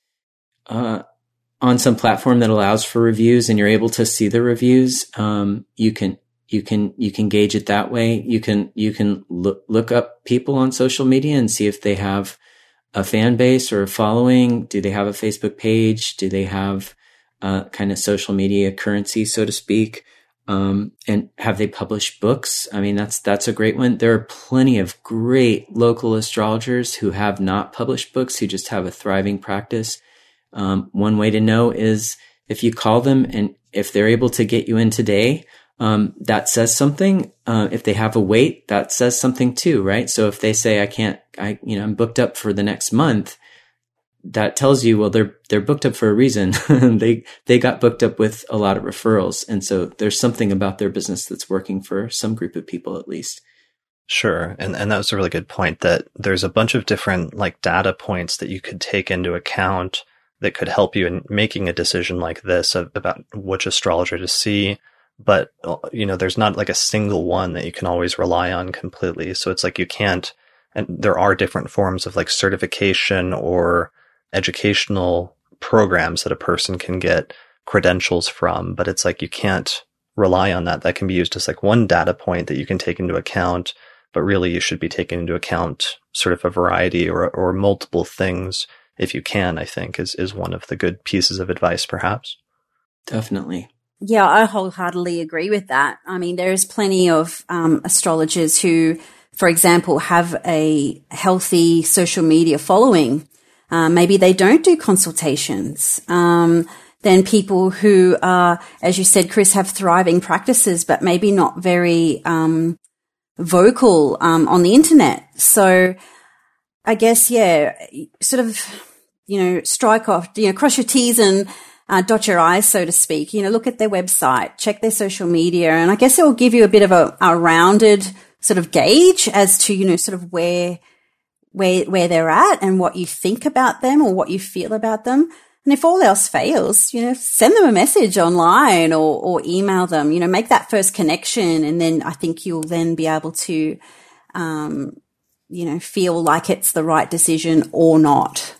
uh, on some platform that allows for reviews and you're able to see the reviews, um, you can, you can, you can gauge it that way. You can, you can look, look up people on social media and see if they have a fan base or a following. Do they have a Facebook page? Do they have, uh, kind of social media currency, so to speak? Um, and have they published books? I mean, that's, that's a great one. There are plenty of great local astrologers who have not published books, who just have a thriving practice. Um, one way to know is if you call them and if they're able to get you in today, um, that says something. Uh, if they have a wait, that says something too, right? So if they say, I can't, I, you know, I'm booked up for the next month, that tells you, well, they're, they're booked up for a reason. they, they got booked up with a lot of referrals. And so there's something about their business that's working for some group of people, at least. Sure. And, and that was a really good point, that there's a bunch of different like data points that you could take into account that could help you in making a decision like this of, about which astrologer to see. But, you know, there's not like a single one that you can always rely on completely. So it's like you can't, and there are different forms of like certification or educational programs that a person can get credentials from, but it's like you can't rely on that. That can be used as like one data point that you can take into account, but really you should be taking into account sort of a variety or, or multiple things if you can, I think is, is one of the good pieces of advice, perhaps. Definitely. Yeah, I wholeheartedly agree with that. I mean, there's plenty of um, astrologers who, for example, have a healthy social media following. Uh, maybe they don't do consultations. Um, then people who are, as you said, Chris, have thriving practices, but maybe not very um, vocal um, on the internet. So I guess, yeah, sort of, you know, strike off, you know, cross your T's and uh, dot your I's, so to speak. You know, look at their website, check their social media, and I guess it will give you a bit of a, a rounded sort of gauge as to, you know, sort of where, where, where they're at and what you think about them or what you feel about them. And if all else fails, you know, send them a message online or, or email them, you know, make that first connection. And then I think you'll then be able to, um, you know, feel like it's the right decision or not.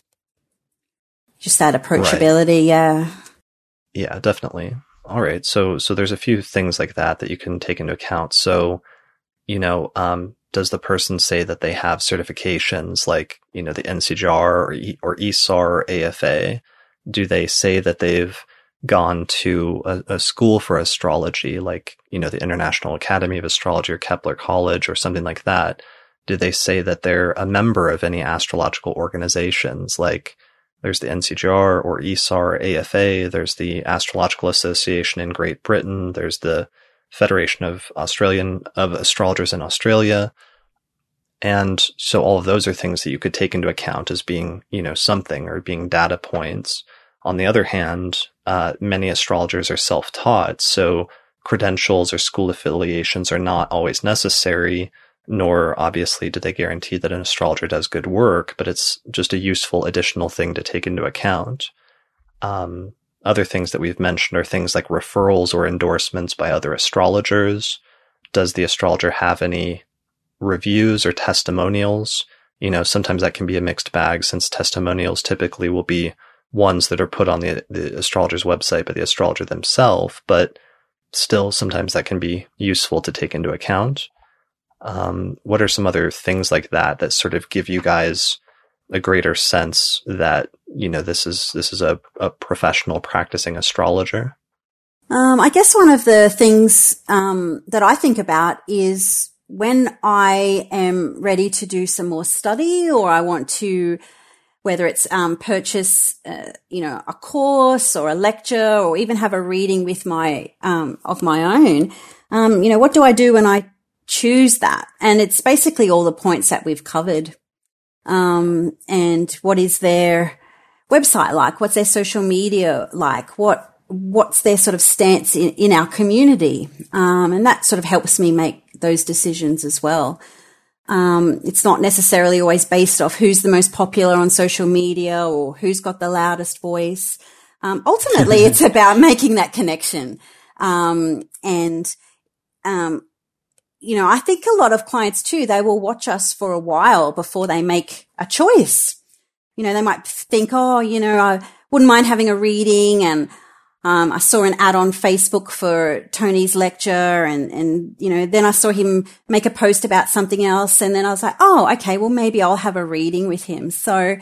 Just that approachability. Right. Yeah. Yeah, definitely. All right. So, so there's a few things like that that you can take into account. So, you know, um, does the person say that they have certifications like, you know, the N C J R or, e- or E S A R or A F A? Do they say that they've gone to a, a school for astrology, like, you know, the International Academy of Astrology or Kepler College or something like that? Do they say that they're a member of any astrological organizations? Like there's the N C J R or E S A R or A F A. There's the Astrological Association in Great Britain. There's the Federation of Australian of Astrologers in Australia. And so all of those are things that you could take into account as being, you know, something or being data points. On the other hand, uh, many astrologers are self-taught. So credentials or school affiliations are not always necessary, nor obviously do they guarantee that an astrologer does good work, but it's just a useful additional thing to take into account. Um, other things that we've mentioned are things like referrals or endorsements by other astrologers. Does the astrologer have any reviews or testimonials? You know, sometimes that can be a mixed bag, since testimonials typically will be ones that are put on the, the astrologer's website by the astrologer themselves, but still sometimes that can be useful to take into account. Um, what are some other things like that that sort of give you guys a greater sense that, you know, this is this is a, a professional practicing astrologer? Um, I guess one of the things um, that I think about is when I am ready to do some more study, or I want to, whether it's um, purchase, uh, you know, a course or a lecture, or even have a reading with my um, of my own. Um, you know, what do I do when I choose that? And it's basically all the points that we've covered. Um, and what is their website like? What's their social media like? What what's their sort of stance in, in our community? Um, and that sort of helps me make those decisions as well. Um, it's not necessarily always based off who's the most popular on social media or who's got the loudest voice. Um, ultimately, it's about making that connection. Um, and, um, you know, I think a lot of clients too, they will watch us for a while before they make a choice. You know, they might think, oh, you know, I wouldn't mind having a reading. And, um, I saw an ad on Facebook for Tony's lecture and, and, you know, then I saw him make a post about something else. And then I was like, oh, okay, well, maybe I'll have a reading with him. So,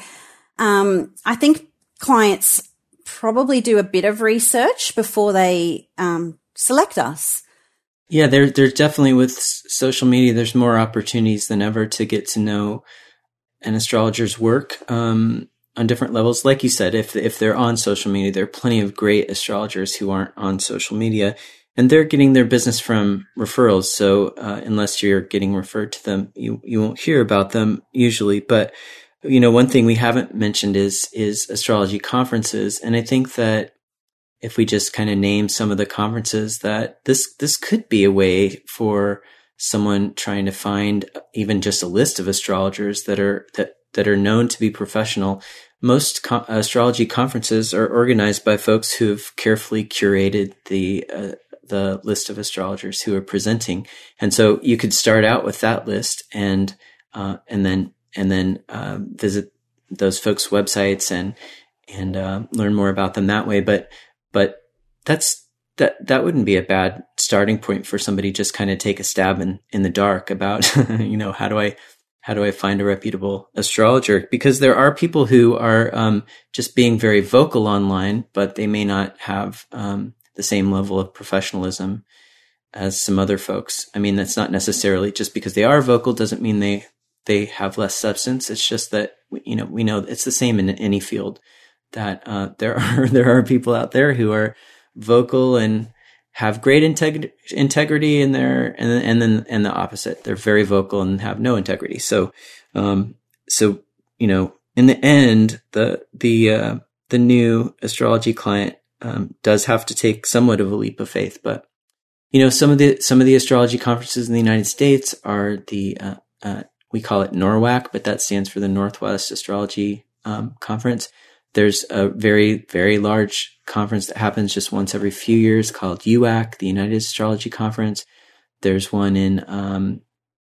um, I think clients probably do a bit of research before they, um, select us. Yeah, there, there's definitely with social media, there's more opportunities than ever to get to know an astrologer's work um, on different levels. Like you said, if if they're on social media, there are plenty of great astrologers who aren't on social media, and they're getting their business from referrals. So uh, unless you're getting referred to them, you you won't hear about them usually. But you know, one thing we haven't mentioned is is astrology conferences, and I think that if we just kind of name some of the conferences, that this this could be a way for someone trying to find even just a list of astrologers that are that that are known to be professional. Most co- astrology conferences are organized by folks who've carefully curated the uh, the list of astrologers who are presenting, and so you could start out with that list and uh, and then and then uh, visit those folks' websites and and uh, learn more about them that way. But But that's, that, that wouldn't be a bad starting point for somebody just kind of take a stab in, in the dark about, you know, how do I, how do I find a reputable astrologer? Because there are people who are, um, just being very vocal online, but they may not have, um, the same level of professionalism as some other folks. I mean, that's not necessarily just because they are vocal doesn't mean they, they have less substance. It's just that, you know, we know it's the same in any field. That uh, there are there are people out there who are vocal and have great integ- integrity in their and and then and the opposite, they're very vocal and have no integrity. So, um, so you know, in the end, the the uh, the new astrology client um, does have to take somewhat of a leap of faith. But you know, some of the some of the astrology conferences in the United States are the uh, uh, we call it NORWAC, but that stands for the Northwest Astrology um, Conference. There's a very, very large conference that happens just once every few years called U A C, the United Astrology Conference. There's one in um,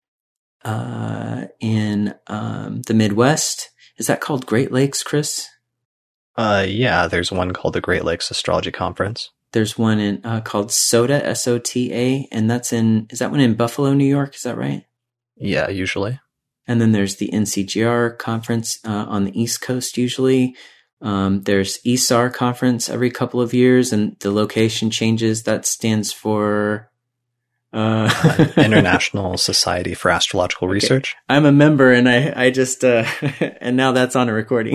uh, in um, the Midwest. Is that called Great Lakes, Chris? Uh, yeah, there's one called the Great Lakes Astrology Conference. There's one in uh, called SOTA, S O T A, and that's in, is that one in Buffalo, New York? Is that right? Yeah, usually. And then there's the N C G R conference uh, on the East Coast usually. Um, there's E S A R conference every couple of years, and the location changes. That stands for uh, uh, International Society for Astrological okay. Research. I'm a member, and I, I just uh, and now that's on a recording.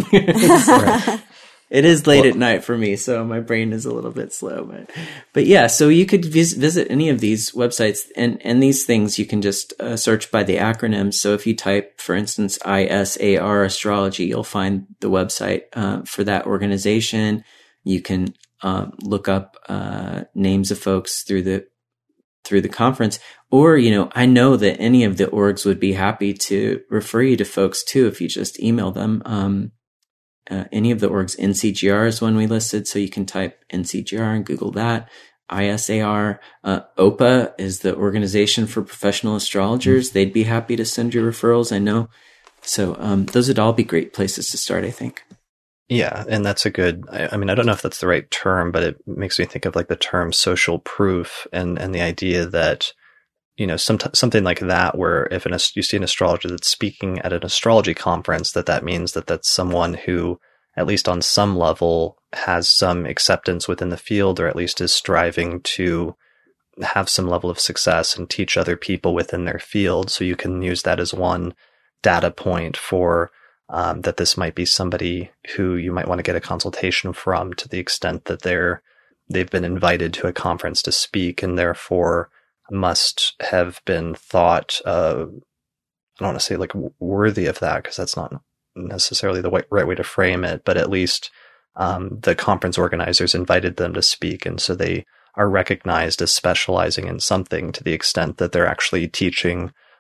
So, it is late well, at night for me, so my brain is a little bit slow. But, but yeah, so you could vis- visit any of these websites, and, and these things you can just uh, search by the acronyms. So if you type, for instance, I S A R Astrology, you'll find the website uh, for that organization. You can uh, look up uh, names of folks through the through the conference, or you know, I know that any of the orgs would be happy to refer you to folks too if you just email them. Um, Uh, any of the orgs. N C G R is one we listed, so you can type N C G R and Google that. I S A R, uh, O P A is the Organization for Professional Astrologers. Mm-hmm. They'd be happy to send you referrals, I know. So um, those would all be great places to start, I think. Yeah, and that's a good, I, I mean, I don't know if that's the right term, but it makes me think of like the term social proof and, and the idea that, you know, some, something like that, where if an, you see an astrologer that's speaking at an astrology conference, that that means that that's someone who, at least on some level, has some acceptance within the field, or at least is striving to have some level of success and teach other people within their field. So you can use that as one data point for um, that this might be somebody who you might want to get a consultation from, to the extent that they're they've been invited to a conference to speak, and therefore must have been thought, uh, I don't want to say like worthy of that, because that's not necessarily the right, right way to frame it, but at least um, the conference organizers invited them to speak. And so they are recognized as specializing in something, to the extent that they're actually teaching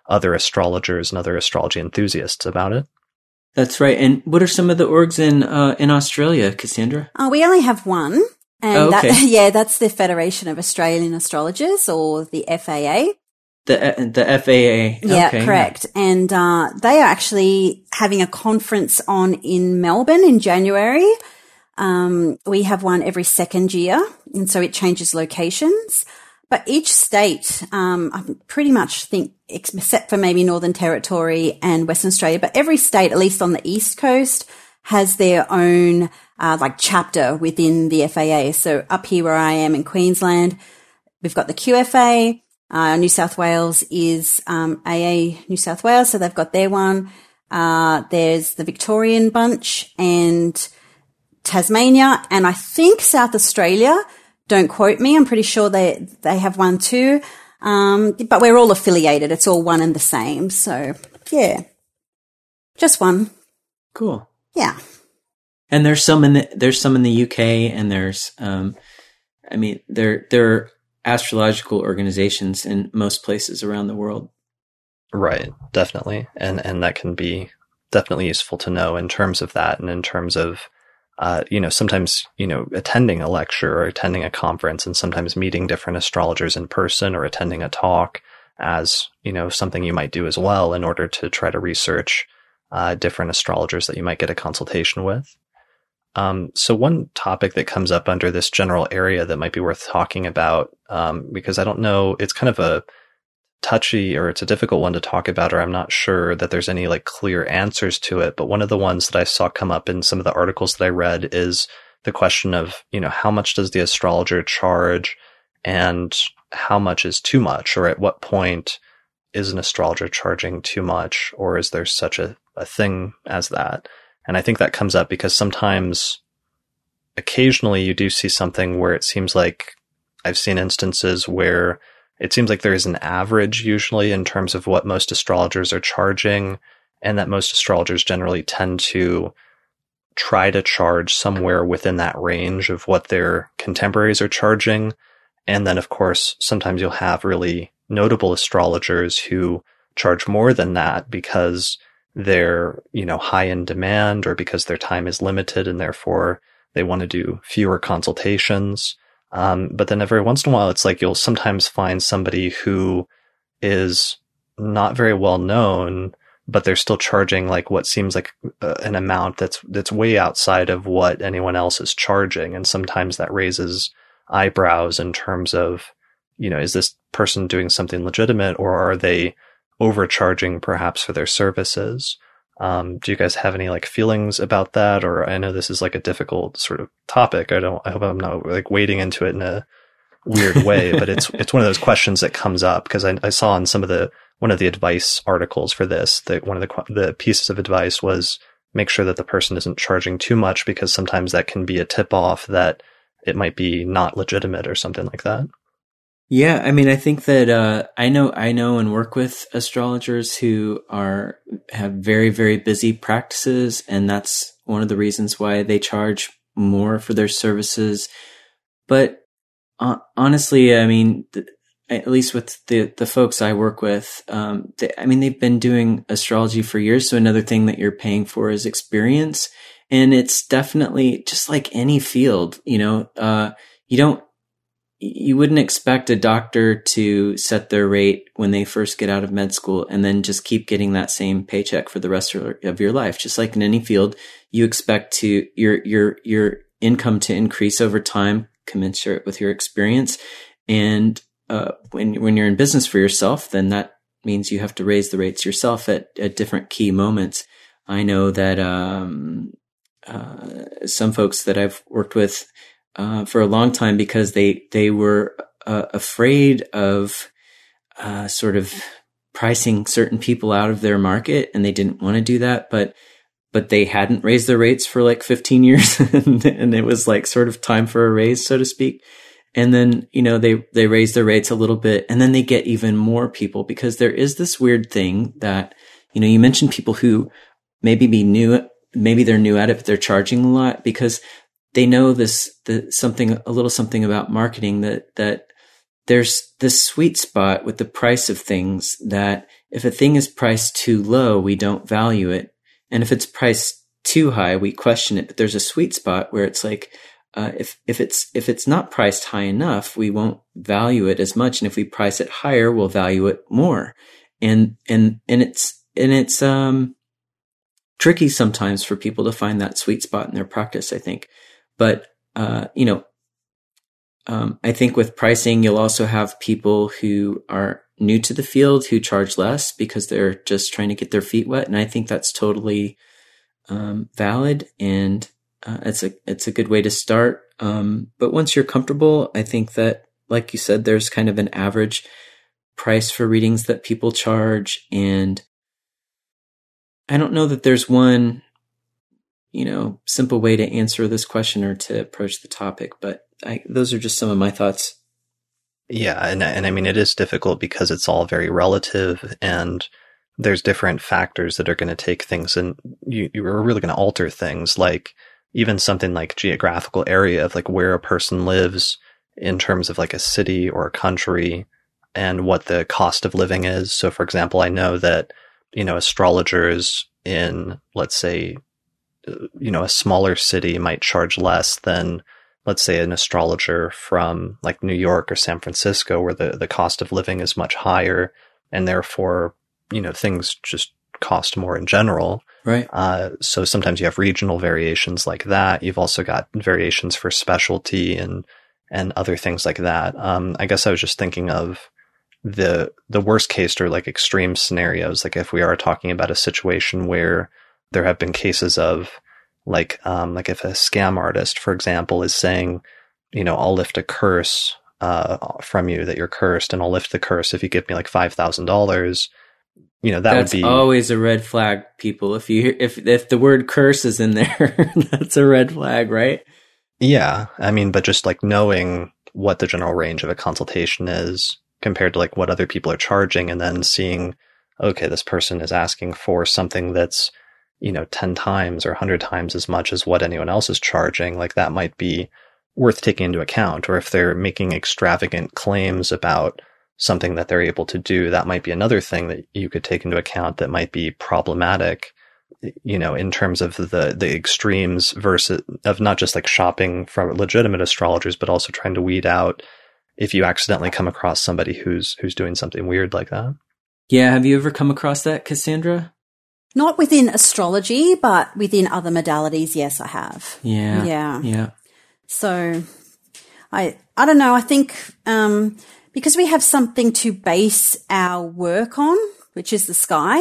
other astrologers and other astrology enthusiasts about it. That's right. And what are some of the orgs in uh, in Australia, Cassandra? Uh, we only have one. And oh, okay. that, yeah, that's the Federation of Australian Astrologers, or the F A A. The the F A A. Yeah, okay, correct. Yeah. And uh, they are actually having a conference on in Melbourne in January. Um, we have one every second year, and so it changes locations. But each state, um, I pretty much think, except for maybe Northern Territory and Western Australia, but every state, at least on the East Coast, has their own uh, like chapter within the F A A. So up here where I am in Queensland, we've got the Q F A. Uh, New South Wales is um, A A New South Wales, so they've got their one. Uh, there's the Victorian bunch and Tasmania, and I think South Australia. Don't quote me. I'm pretty sure they they have one too. Um, but we're all affiliated. It's all one and the same. So yeah, just one. Cool. Yeah. And there's some in the there's some in the U K, and there's um, I mean there there are astrological organizations in most places around the world. Right. Definitely. And and that can be definitely useful to know in terms of that, and in terms of Uh, you know, sometimes, you know, attending a lecture or attending a conference, and sometimes meeting different astrologers in person or attending a talk as, you know, something you might do as well in order to try to research uh, different astrologers that you might get a consultation with. Um, so one topic that comes up under this general area that might be worth talking about, um, because I don't know, it's kind of a touchy, or it's a difficult one to talk about, or I'm not sure that there's any like clear answers to it. But one of the ones that I saw come up in some of the articles that I read is the question of, you know, how much does the astrologer charge, and how much is too much, or at what point is an astrologer charging too much, or is there such a, a thing as that? And I think that comes up because sometimes, occasionally you do see something where it seems like I've seen instances where it seems like there is an average usually in terms of what most astrologers are charging, and that most astrologers generally tend to try to charge somewhere within that range of what their contemporaries are charging. And then, of course, sometimes you'll have really notable astrologers who charge more than that because they're, you know, high in demand, or because their time is limited and therefore they want to do fewer consultations. Um, but then every once in a while, it's like you'll sometimes find somebody who is not very well known, but they're still charging like what seems like uh, an amount that's that's way outside of what anyone else is charging. And sometimes that raises eyebrows in terms of, you know, is this person doing something legitimate, or are they overcharging perhaps for their services? Um, do you guys have any like feelings about that? Or I know this is like a difficult sort of topic. I don't, I hope I'm not like wading into it in a weird way, but it's, it's one of those questions that comes up because I, I saw in some of the, one of the advice articles for this, that one of the, the pieces of advice was make sure that the person isn't charging too much, because sometimes that can be a tip off that it might be not legitimate or something like that. Yeah, I mean, I think that uh, I know, I know, and work with astrologers who are have very, very busy practices, and that's one of the reasons why they charge more for their services. But uh, honestly, I mean, th- at least with the the folks I work with, um, they, I mean, they've been doing astrology for years. So another thing that you're paying for is experience, and it's definitely just like any field. You know, uh, you don't. You wouldn't expect a doctor to set their rate when they first get out of med school and then just keep getting that same paycheck for the rest of your life. Just like in any field, you expect to your your your income to increase over time, commensurate with your experience. And uh, when when you're in business for yourself, then that means you have to raise the rates yourself at at different key moments. I know that um, uh, some folks that I've worked with Uh, for a long time, because they they were uh, afraid of uh, sort of pricing certain people out of their market, and they didn't want to do that. But but they hadn't raised their rates for like fifteen years, and, and it was like sort of time for a raise, so to speak. And then, you know, they they raise their rates a little bit, and then they get even more people, because there is this weird thing that, you know, you mentioned people who maybe be new, maybe they're new at it, but they're charging a lot because they know this, the, something, a little something about marketing, that, that there's this sweet spot with the price of things that if a thing is priced too low, we don't value it. And if it's priced too high, we question it. But there's a sweet spot where it's like, uh, if, if it's, if it's not priced high enough, we won't value it as much. And if we price it higher, we'll value it more. And, and, and it's, and it's, um, tricky sometimes for people to find that sweet spot in their practice, I think. But, uh, you know, um, I think with pricing, you'll also have people who are new to the field who charge less because they're just trying to get their feet wet. And I think that's totally, um, valid. And, uh, it's a, it's a good way to start. Um, but once you're comfortable, I think that, like you said, there's kind of an average price for readings that people charge. And I don't know that there's one, you know, simple way to answer this question or to approach the topic, but I, those are just some of my thoughts. Yeah. And, and I mean, it is difficult because it's all very relative and there's different factors that are going to take things and you, you're really going to alter things, like even something like geographical area of like where a person lives in terms of like a city or a country and what the cost of living is. So for example, I know that, you know, astrologers in, let's say, you know, a smaller city might charge less than, let's say, an astrologer from like New York or San Francisco, where the, the cost of living is much higher and therefore, you know, things just cost more in general. Right. Uh, so sometimes you have regional variations like that. You've also got variations for specialty and, and other things like that. Um, I guess I was just thinking of the, the worst case or like extreme scenarios. Like if we are talking about a situation where there have been cases of like, um, like if a scam artist, for example, is saying, you know, I'll lift a curse, uh, from you that you're cursed and I'll lift the curse if you give me like five thousand dollars, you know, that that's would be always a red flag, people. If you hear, if, if the word curse is in there, that's a red flag, right? Yeah. I mean, but just like knowing what the general range of a consultation is compared to like what other people are charging and then seeing, okay, this person is asking for something that's, you know, ten times or one hundred times as much as what anyone else is charging, like that might be worth taking into account. Or if they're making extravagant claims about something that they're able to do, that might be another thing that you could take into account that might be problematic, you know, in terms of the, the extremes versus of not just like shopping from legitimate astrologers, but also trying to weed out if you accidentally come across somebody who's, who's doing something weird like that. Yeah. Have you ever come across that, Cassandra? Not within astrology, but within other modalities, yes, I have. Yeah. Yeah. Yeah. So I I don't know, I think um because we have something to base our work on, which is the sky,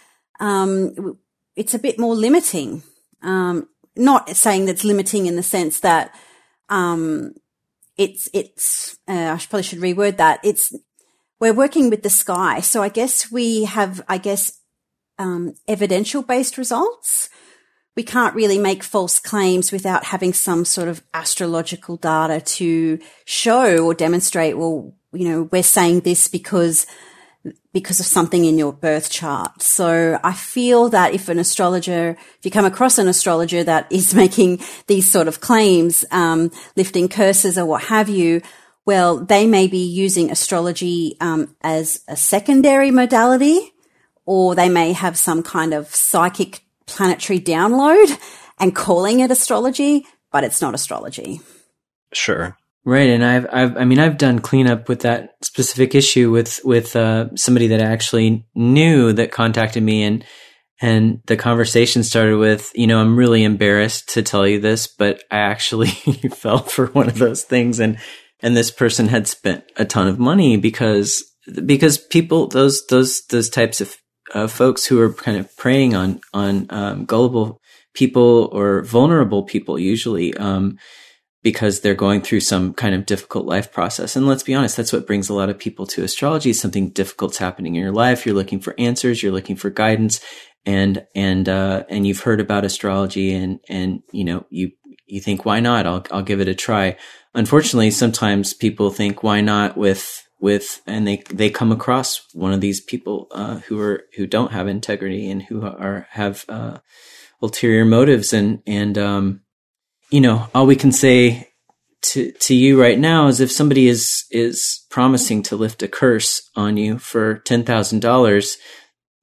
um it's a bit more limiting. Um not saying that's limiting in the sense that um it's it's uh, I probably should reword that. It's we're working with the sky. So I guess we have I guess Um, evidential-based results. We can't really make false claims without having some sort of astrological data to show or demonstrate, well, you know, we're saying this because, because of something in your birth chart. So I feel that if an astrologer, if you come across an astrologer that is making these sort of claims, um, lifting curses or what have you, well, they may be using astrology, um, as a secondary modality, or they may have some kind of psychic planetary download and calling it astrology, but it's not astrology. Sure. Right. And I've, I've, I mean, I've done cleanup with that specific issue with, with, uh, somebody that I actually knew that contacted me and, and the conversation started with, you know, I'm really embarrassed to tell you this, but I actually fell for one of those things. And, and this person had spent a ton of money because, because people, those, those, those types of Uh, folks who are kind of preying on on um, gullible people or vulnerable people, usually um, because they're going through some kind of difficult life process. And let's be honest, that's what brings a lot of people to astrology. Something difficult's happening in your life. You're looking for answers. You're looking for guidance, and and uh, and you've heard about astrology, and and you know you you think, why not? I'll I'll give it a try. Unfortunately, sometimes people think, why not with with, and they, they come across one of these people, uh, who are, who don't have integrity and who are, have, uh, ulterior motives. And, and, um, you know, all we can say to, to you right now is if somebody is, is promising to lift a curse on you for ten thousand dollars,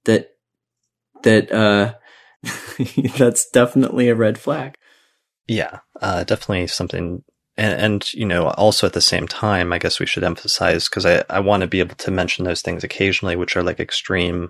that, that, uh, that's definitely a red flag. Yeah, uh, definitely something. And, and, you know, also at the same time, I guess we should emphasize, because I, I want to be able to mention those things occasionally, which are like extreme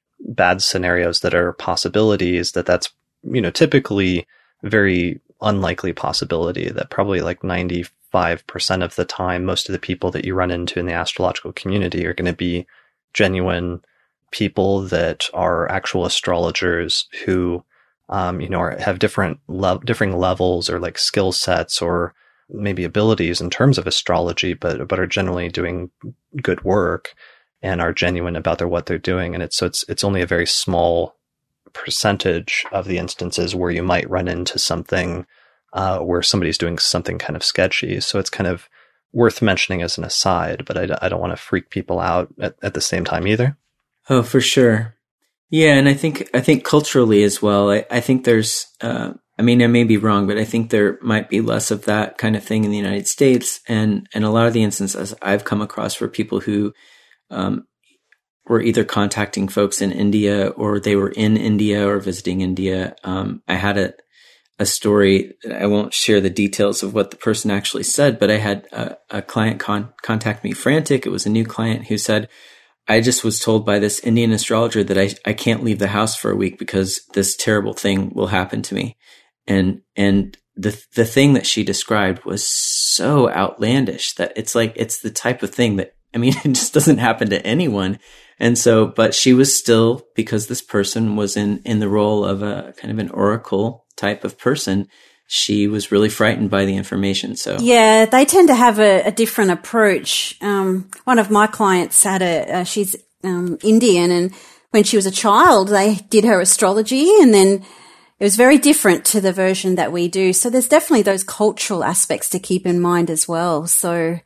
bad scenarios that are possibilities, that that's, you know, typically very unlikely possibility, that probably like ninety-five percent of the time, most of the people that you run into in the astrological community are going to be genuine people that are actual astrologers who, um, you know, are, have different le- differing levels or like skill sets or maybe abilities in terms of astrology, but but are generally doing good work and are genuine about their what they're doing. And it's so it's it's only a very small percentage of the instances where you might run into something uh, where somebody's doing something kind of sketchy. So it's kind of worth mentioning as an aside, but I, I don't want to freak people out at, at the same time either. Oh, for sure. Yeah. And I think, I think culturally as well, I, I think there's, uh, I mean, I may be wrong, but I think there might be less of that kind of thing in the United States. And, and a lot of the instances I've come across were people who, um, were either contacting folks in India or they were in India or visiting India. Um, I had a, a story, I won't share the details of what the person actually said, but I had a, a client con- contact me frantic. It was a new client who said, I just was told by this Indian astrologer that I, I can't leave the house for a week because this terrible thing will happen to me. And, and the, the thing that she described was so outlandish that it's like, it's the type of thing that, I mean, it just doesn't happen to anyone. And so, but she was still, because this person was in, in the role of a kind of an oracle type of person, she was really frightened by the information. So yeah, they tend to have a, a different approach. Um, one of my clients had a, uh, she's um, Indian, and when she was a child, they did her astrology, and then it was very different to the version that we do. So there's definitely those cultural aspects to keep in mind as well. So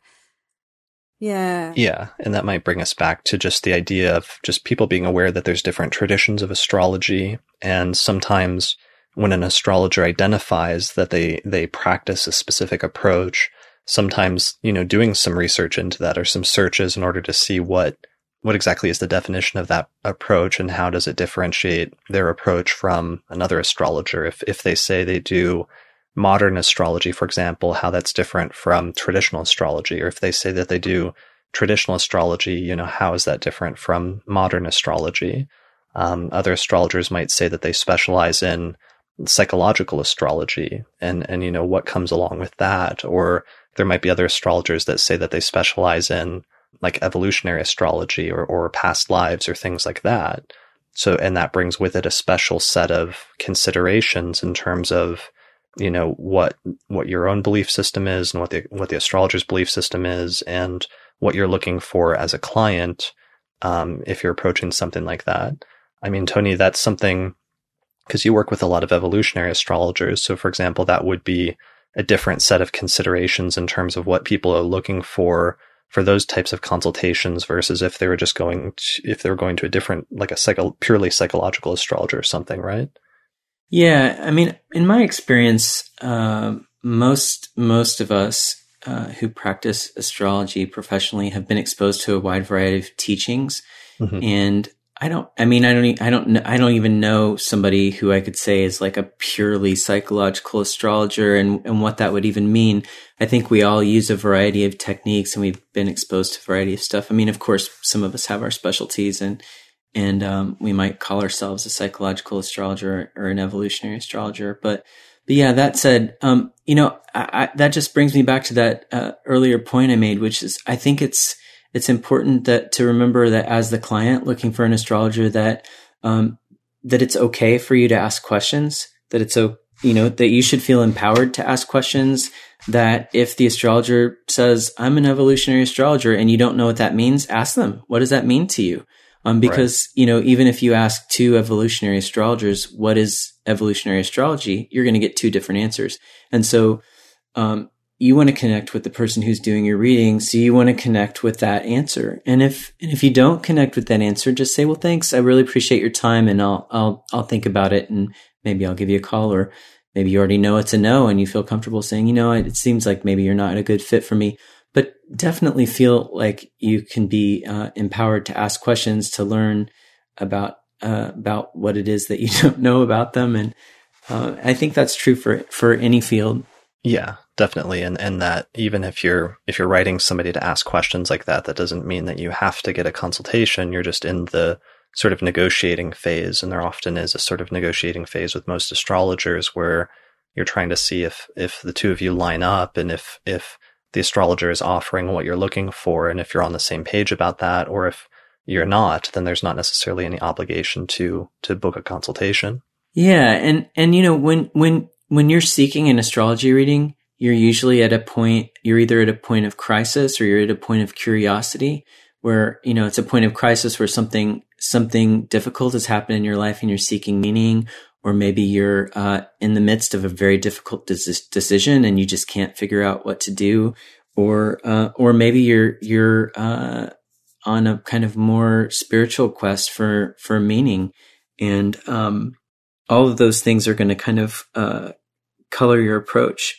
yeah. Yeah. And that might bring us back to just the idea of just people being aware that there's different traditions of astrology. And sometimes when an astrologer identifies that they, they practice a specific approach, sometimes, you know, doing some research into that or some searches in order to see what, what exactly is the definition of that approach and how does it differentiate their approach from another astrologer. If, if they say they do modern astrology, for example, how that's different from traditional astrology, or if they say that they do traditional astrology, you know, how is that different from modern astrology? Um, other astrologers might say that they specialize in psychological astrology and, and, you know, what comes along with that. Or there might be other astrologers that say that they specialize in like evolutionary astrology or, or past lives or things like that. So, and that brings with it a special set of considerations in terms of, you know, what, what your own belief system is and what the, what the astrologer's belief system is and what you're looking for as a client. Um, if you're approaching something like that. I mean, Tony, that's something, because you work with a lot of evolutionary astrologers. So for example, that would be a different set of considerations in terms of what people are looking for, for those types of consultations versus if they were just going to, if they were going to a different, like a psycho, purely psychological astrologer or something, right? Yeah, I mean, in my experience, uh, most most of us uh, who practice astrology professionally have been exposed to a wide variety of teachings, mm-hmm. and I don't. I mean, I don't. I don't. I don't even know somebody who I could say is like a purely psychological astrologer, and and what that would even mean. I think we all use a variety of techniques, and we've been exposed to a variety of stuff. I mean, of course, some of us have our specialties, and. And um, we might call ourselves a psychological astrologer or an evolutionary astrologer. But, but yeah, that said, um, you know, I, I, that just brings me back to that uh, earlier point I made, which is I think it's it's important that to remember that as the client looking for an astrologer, that um, that it's okay for you to ask questions, that it's o- you know that you should feel empowered to ask questions. That if the astrologer says, "I'm an evolutionary astrologer," and you don't know what that means, ask them, "What does that mean to you?" Um, because, right. you know, even if you ask two evolutionary astrologers, what is evolutionary astrology, you're going to get two different answers. And so, um, you want to connect with the person who's doing your reading. So you want to connect with that answer. And if, and if you don't connect with that answer, just say, well, thanks. I really appreciate your time, and I'll, I'll, I'll think about it, and maybe I'll give you a call, or maybe you already know it's a no and you feel comfortable saying, you know, it seems like maybe you're not a good fit for me. But definitely feel like you can be uh, empowered to ask questions, to learn about uh, about what it is that you don't know about them. And uh, I think that's true for for any field. Yeah, definitely. And and that even if you're if you're writing somebody to ask questions like that, that doesn't mean that you have to get a consultation. You're just in the sort of negotiating phase. And there often is a sort of negotiating phase with most astrologers where you're trying to see if if the two of you line up, and if if the astrologer is offering what you're looking for, and if you're on the same page about that, or if you're not, then there's not necessarily any obligation to to book a consultation. Yeah, and and you know, when when when you're seeking an astrology reading, you're usually at a point, you're either at a point of crisis or you're at a point of curiosity, where, you know, it's a point of crisis where something something difficult has happened in your life and you're seeking meaning, or maybe you're uh, in the midst of a very difficult des- decision and you just can't figure out what to do, or uh, or maybe you're you're uh, on a kind of more spiritual quest for for meaning, and um, all of those things are going to kind of uh, color your approach.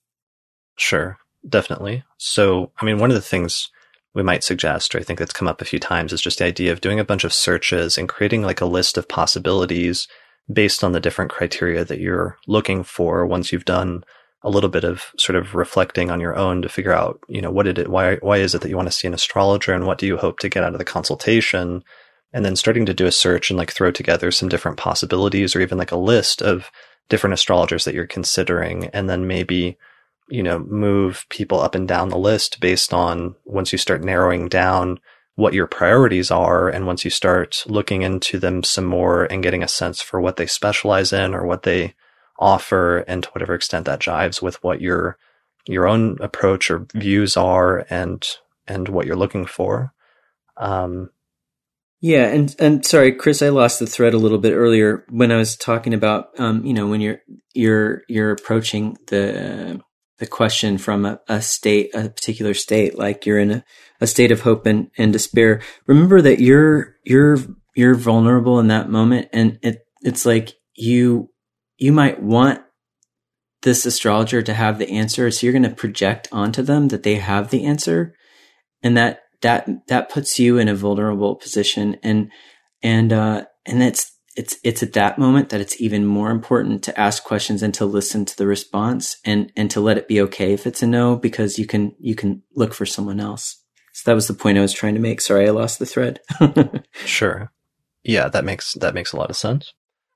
Sure, definitely. So, I mean, one of the things we might suggest, or I think that's come up a few times, is just the idea of doing a bunch of searches and creating like a list of possibilities based on the different criteria that you're looking for. Once you've done a little bit of sort of reflecting on your own to figure out, you know, what did it, why, why is it that you want to see an astrologer, and what do you hope to get out of the consultation? And then starting to do a search and like throw together some different possibilities, or even like a list of different astrologers that you're considering. And then maybe, you know, move people up and down the list based on, once you start narrowing down what your priorities are, and once you start looking into them some more and getting a sense for what they specialize in or what they offer, and to whatever extent that jives with what your your own approach or views are, and and what you're looking for. Um, yeah, and and sorry, Chris, I lost the thread a little bit earlier when I was talking about, um, you know, when you're you're you're approaching the the question from a, a state, a particular state, like you're in a, a state of hope and, and despair. Remember that you're, you're, you're vulnerable in that moment. And it, it's like you, you might want this astrologer to have the answer. So you're going to project onto them that they have the answer. And that, that, that puts you in a vulnerable position. And, and, uh, and that's, It's it's at that moment that it's even more important to ask questions and to listen to the response, and, and to let it be okay if it's a no, because you can you can look for someone else. So that was the point I was trying to make. Sorry, I lost the thread. Sure. Yeah, that makes that makes a lot of sense.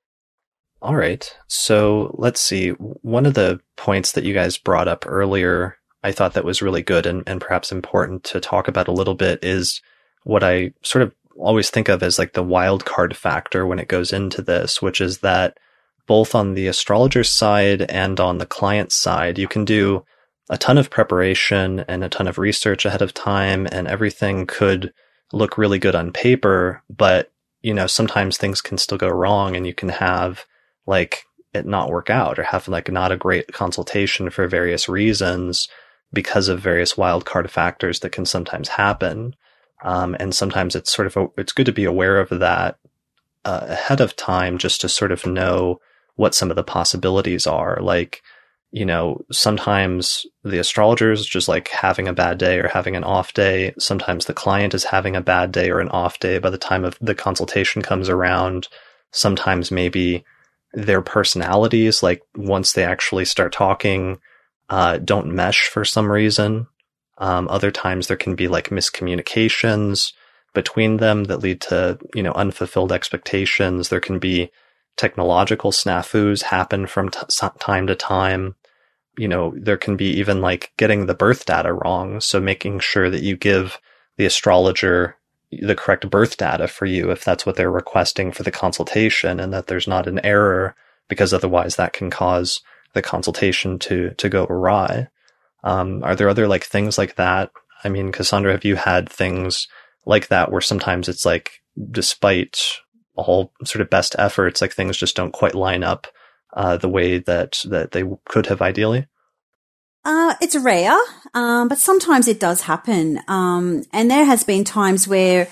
All right. So let's see. One of the points that you guys brought up earlier, I thought that was really good and, and perhaps important to talk about a little bit, is what I sort of always think of as like the wild card factor when it goes into this, which is that both on the astrologer's side and on the client's side, you can do a ton of preparation and a ton of research ahead of time, and everything could look really good on paper, but, you know, sometimes things can still go wrong, and you can have like it not work out, or have like not a great consultation for various reasons because of various wild card factors that can sometimes happen. Um, and sometimes it's sort of, a, it's good to be aware of that uh, ahead of time, just to sort of know what some of the possibilities are. Like, you know, sometimes the astrologer is just like having a bad day or having an off day. Sometimes the client is having a bad day or an off day by the time of the consultation comes around. Sometimes maybe their personalities, like once they actually start talking, uh, don't mesh for some reason. Um, other times there can be like miscommunications between them that lead to, you know, unfulfilled expectations. There can be technological snafus happen from t- time to time. You know, there can be even like getting the birth data wrong. So making sure that you give the astrologer the correct birth data for you if that's what they're requesting for the consultation, and that there's not an error, because otherwise that can cause the consultation to, to go awry. Um, are there other like things like that? I mean, Cassandra, have you had things like that where sometimes it's like, despite all sort of best efforts, like things just don't quite line up uh, the way that, that they could have ideally? Uh, it's rare, um, but sometimes it does happen. Um, and there has been times where,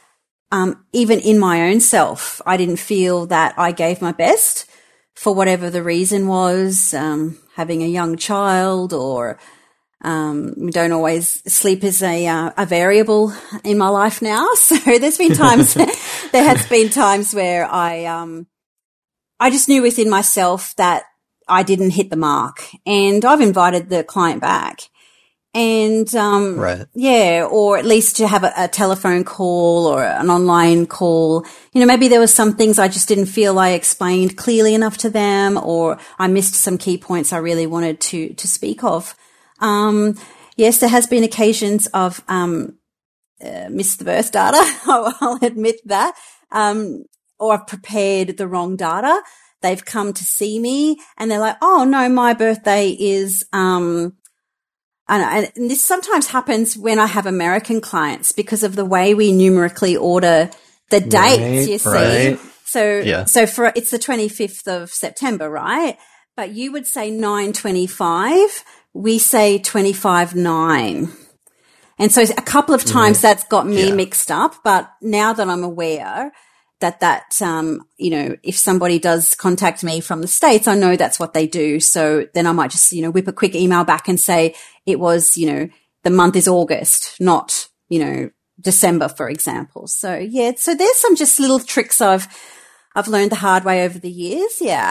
um, even in my own self, I didn't feel that I gave my best for whatever the reason was, um, having a young child, or, Um, we don't always, sleep is a, uh, a variable in my life now. So there's been times, there has been times where I, um, I just knew within myself that I didn't hit the mark, and I've invited the client back. And, um, right. yeah, or at least to have a, a telephone call or an online call. You know, maybe there was some things I just didn't feel I explained clearly enough to them, or I missed some key points I really wanted to, to speak of. Um, yes, there has been occasions of, um, uh, missed the birth data. I'll, I'll admit that. Um, or I've prepared the wrong data. They've come to see me and they're like, oh no, my birthday is, um, And, and this sometimes happens when I have American clients because of the way we numerically order the dates, right, you see. Right. So, yeah. so for, it's the twenty-fifth of September, right? But you would say nine twenty-five. We say twenty-five nine. And so a couple of times right. that's got me yeah. mixed up. But now that I'm aware that that, um, you know, if somebody does contact me from the States, I know that's what they do. So then I might just, you know, whip a quick email back and say it was, you know, the month is August, not, you know, December, for example. So yeah, so there's some just little tricks I've, I've learned the hard way over the years. Yeah.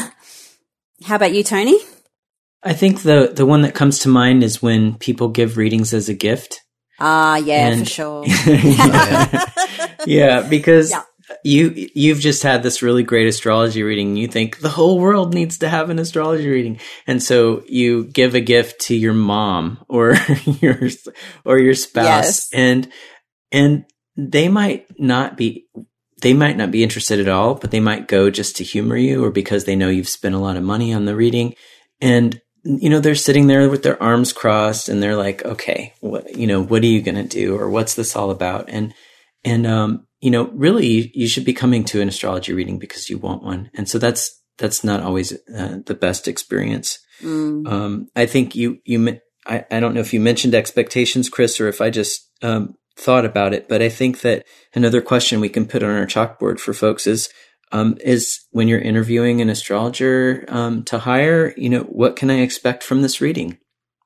How about you, Tony? I think the, the one that comes to mind is when people give readings as a gift. Ah, yeah, and, for sure. yeah, yeah, because yeah. You, you've just had this really great astrology reading. And you think the whole world needs to have an astrology reading. And so you give a gift to your mom or your, or your spouse. Yes. And, and they might not be, they might not be interested at all, but they might go just to humor you or because they know you've spent a lot of money on the reading. And, you know, they're sitting there with their arms crossed and they're like, okay, what, you know, what are you going to do? Or what's this all about? And, and, um, you know, really, you should be coming to an astrology reading because you want one. And so that's, that's not always uh, the best experience. Mm. Um, I think you, you, I, I don't know if you mentioned expectations, Chris, or if I just um, thought about it, but I think that another question we can put on our chalkboard for folks is, um, is when you're interviewing an astrologer um, to hire, you know, what can I expect from this reading?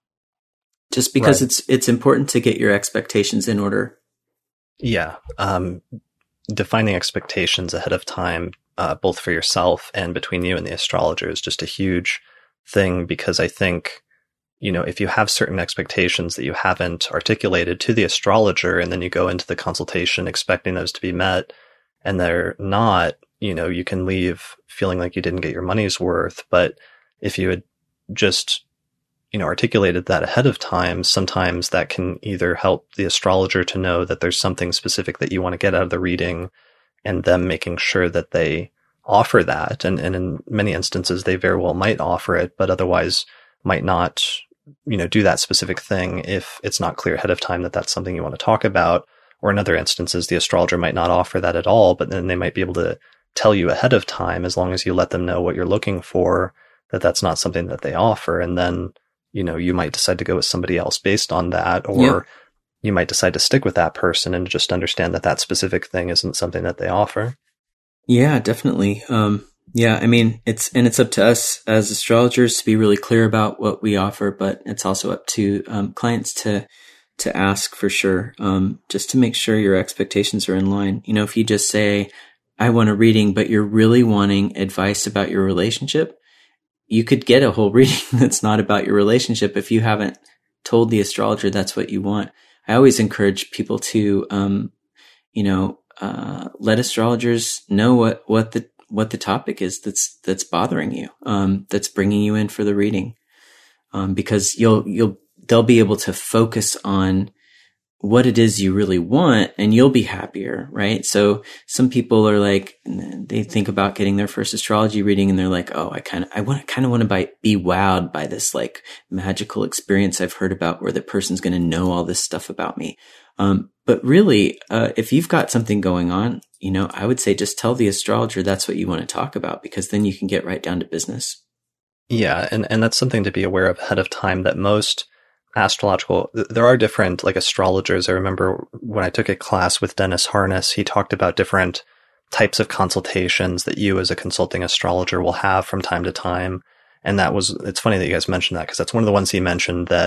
Just because right. it's, it's important to get your expectations in order. Yeah. Um, defining expectations ahead of time, uh, both for yourself and between you and the astrologer is just a huge thing because I think, you know, if you have certain expectations that you haven't articulated to the astrologer and then you go into the consultation expecting those to be met and they're not, you know, you can leave feeling like you didn't get your money's worth. But if you had just you know, articulated that ahead of time, sometimes that can either help the astrologer to know that there's something specific that you want to get out of the reading and them making sure that they offer that. And, and in many instances, they very well might offer it, but otherwise might not, you know, do that specific thing if it's not clear ahead of time that that's something you want to talk about. Or in other instances, the astrologer might not offer that at all, but then they might be able to tell you ahead of time, as long as you let them know what you're looking for, that that's not something that they offer. And then, you know, you might decide to go with somebody else based on that, or yeah. you might decide to stick with that person and just understand that that specific thing isn't something that they offer. Yeah, definitely. Um, yeah, I mean, it's, and it's up to us as astrologers to be really clear about what we offer, but it's also up to um, clients to, to ask for sure, um, just to make sure your expectations are in line. You know, if you just say, I want a reading, but you're really wanting advice about your relationship, you could get a whole reading that's not about your relationship if you haven't told the astrologer that's what you want. I always encourage people to, um, you know, uh, let astrologers know what, what the, what the topic is that's, that's bothering you, um, that's bringing you in for the reading. Um, because you'll, you'll, they'll be able to focus on what it is you really want and you'll be happier, right? So some people are like, they think about getting their first astrology reading and they're like, oh, I kind of, I want to kind of want to be wowed by this like magical experience I've heard about where the person's going to know all this stuff about me. Um, but really, uh, if you've got something going on, you know, I would say just tell the astrologer that's what you want to talk about, because then you can get right down to business. Yeah. And, and that's something to be aware of ahead of time, that most astrological, there are different like astrologers. I remember when I took a class with Dennis Harness, he talked about different types of consultations that you as a consulting astrologer will have from time to time. And that was, it's funny that you guys mentioned that, because that's one of the ones he mentioned that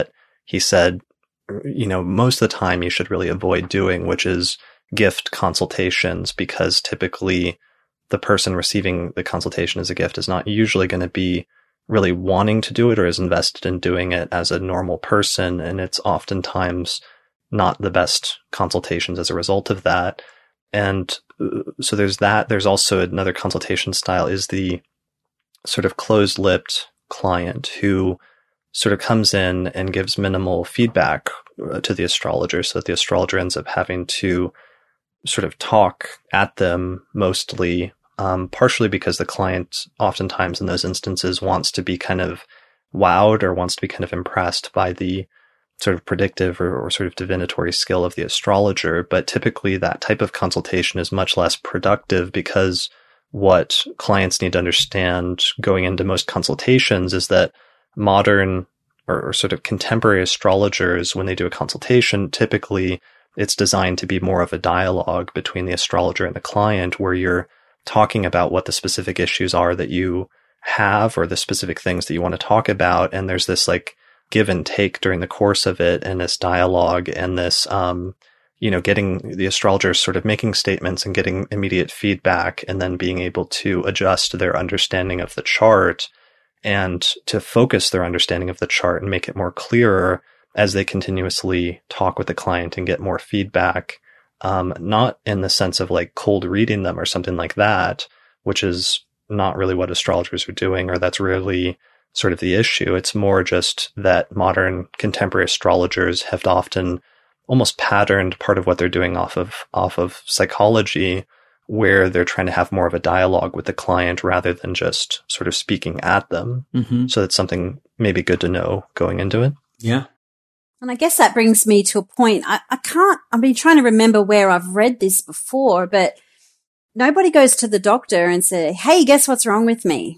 he said, you know, most of the time you should really avoid doing, which is gift consultations, because typically the person receiving the consultation as a gift is not usually going to be really wanting to do it or is invested in doing it as a normal person. And it's oftentimes not the best consultations as a result of that. And so there's that. There's also another consultation style is the sort of closed-lipped client who sort of comes in and gives minimal feedback to the astrologer, so that the astrologer ends up having to sort of talk at them mostly, um, partially because the client oftentimes in those instances wants to be kind of wowed or wants to be kind of impressed by the sort of predictive or, or sort of divinatory skill of the astrologer. But typically that type of consultation is much less productive, because what clients need to understand going into most consultations is that modern or, or sort of contemporary astrologers, when they do a consultation, typically it's designed to be more of a dialogue between the astrologer and the client, where you're talking about what the specific issues are that you have or the specific things that you want to talk about. And there's this like give and take during the course of it, and this dialogue and this, um, you know, getting the astrologers sort of making statements and getting immediate feedback, and then being able to adjust their understanding of the chart and to focus their understanding of the chart and make it more clearer as they continuously talk with the client and get more feedback. Um, not in the sense of like cold reading them or something like that, which is not really what astrologers are doing, or that's really sort of the issue. It's more just that modern contemporary astrologers have often almost patterned part of what they're doing off of, off of psychology, where they're trying to have more of a dialogue with the client rather than just sort of speaking at them. Mm-hmm. So that's something maybe good to know going into it. Yeah. And I guess that brings me to a point. I, I can't, I've been trying to remember where I've read this before, but nobody goes to the doctor and say, hey, guess what's wrong with me?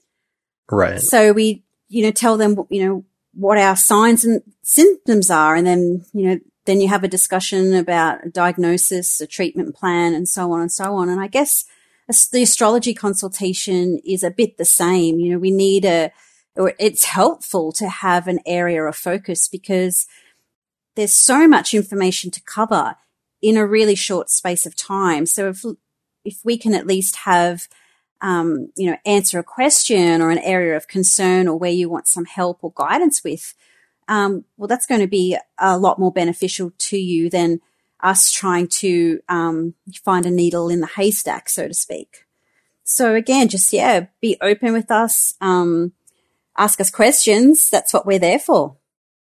Right. So we, you know, tell them, you know, what our signs and symptoms are. And then, you know, then you have a discussion about a diagnosis, a treatment plan, and so on and so on. And I guess the astrology consultation is a bit the same. You know, we need a, or it's helpful to have an area of focus, because there's so much information to cover in a really short space of time. So if, if we can at least have, um, you know, answer a question or an area of concern or where you want some help or guidance with, um, well, that's going to be a lot more beneficial to you than us trying to, um, find a needle in the haystack, so to speak. So again, just, yeah, be open with us, um, ask us questions. That's what we're there for.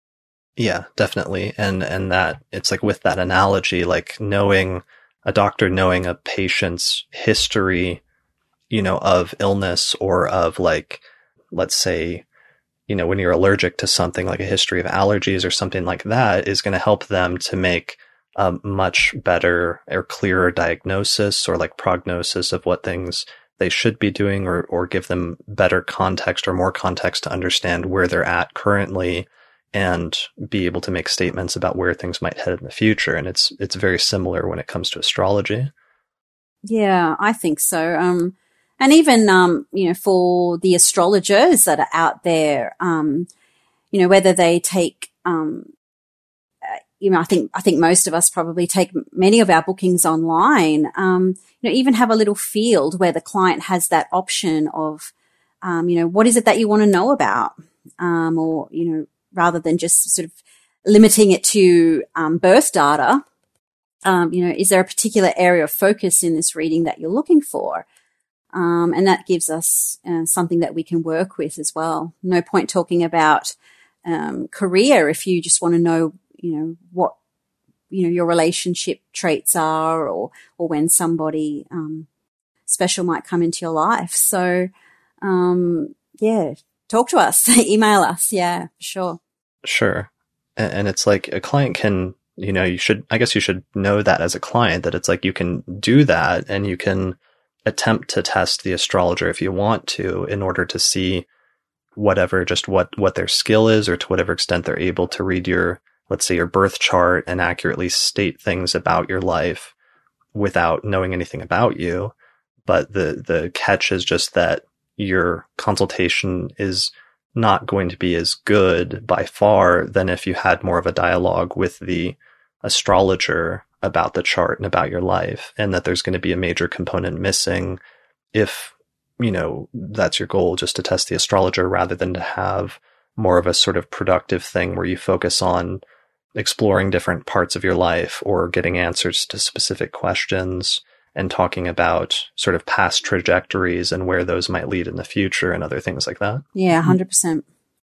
Yeah, definitely. And, and that it's like with that analogy, like knowing a doctor, knowing a patient's history, you know, of illness or of like, let's say, you know, when you're allergic to something, like a history of allergies or something like that, is going to help them to make a much better or clearer diagnosis or like prognosis of what things they should be doing, or, or give them better context or more context to understand where they're at currently and be able to make statements about where things might head in the future. And it's, it's very similar when it comes to astrology. Yeah, I think so. Um, and even, um, you know, for the astrologers that are out there, um, you know, whether they take, um, you know, I think, I think most of us probably take many of our bookings online, um, you know, even have a little field where the client has that option of, um, you know, what is it that you want to know about? Um, or, you know, rather than just sort of limiting it to, um, birth data, um, you know, is there a particular area of focus in this reading that you're looking for? Um, and that gives us uh, something that we can work with as well. No point talking about, um, career if you just want to know, you know, what, you know, your relationship traits are, or, or when somebody, um, special might come into your life. So, um, yeah, talk to us, email us. Yeah, for sure. Sure. And, and it's like a client can, you know, you should, I guess you should know that as a client, that it's like you can do that and you can attempt to test the astrologer if you want to, in order to see whatever, just what, what their skill is, or to whatever extent they're able to read your, let's say, your birth chart and accurately state things about your life without knowing anything about you. But the, the catch is just that your consultation is not going to be as good by far than if you had more of a dialogue with the astrologer about the chart and about your life, and that there's going to be a major component missing if, you know, that's your goal, just to test the astrologer rather than to have more of a sort of productive thing where you focus on exploring different parts of your life or getting answers to specific questions and talking about sort of past trajectories and where those might lead in the future and other things like that. Yeah, one hundred percent.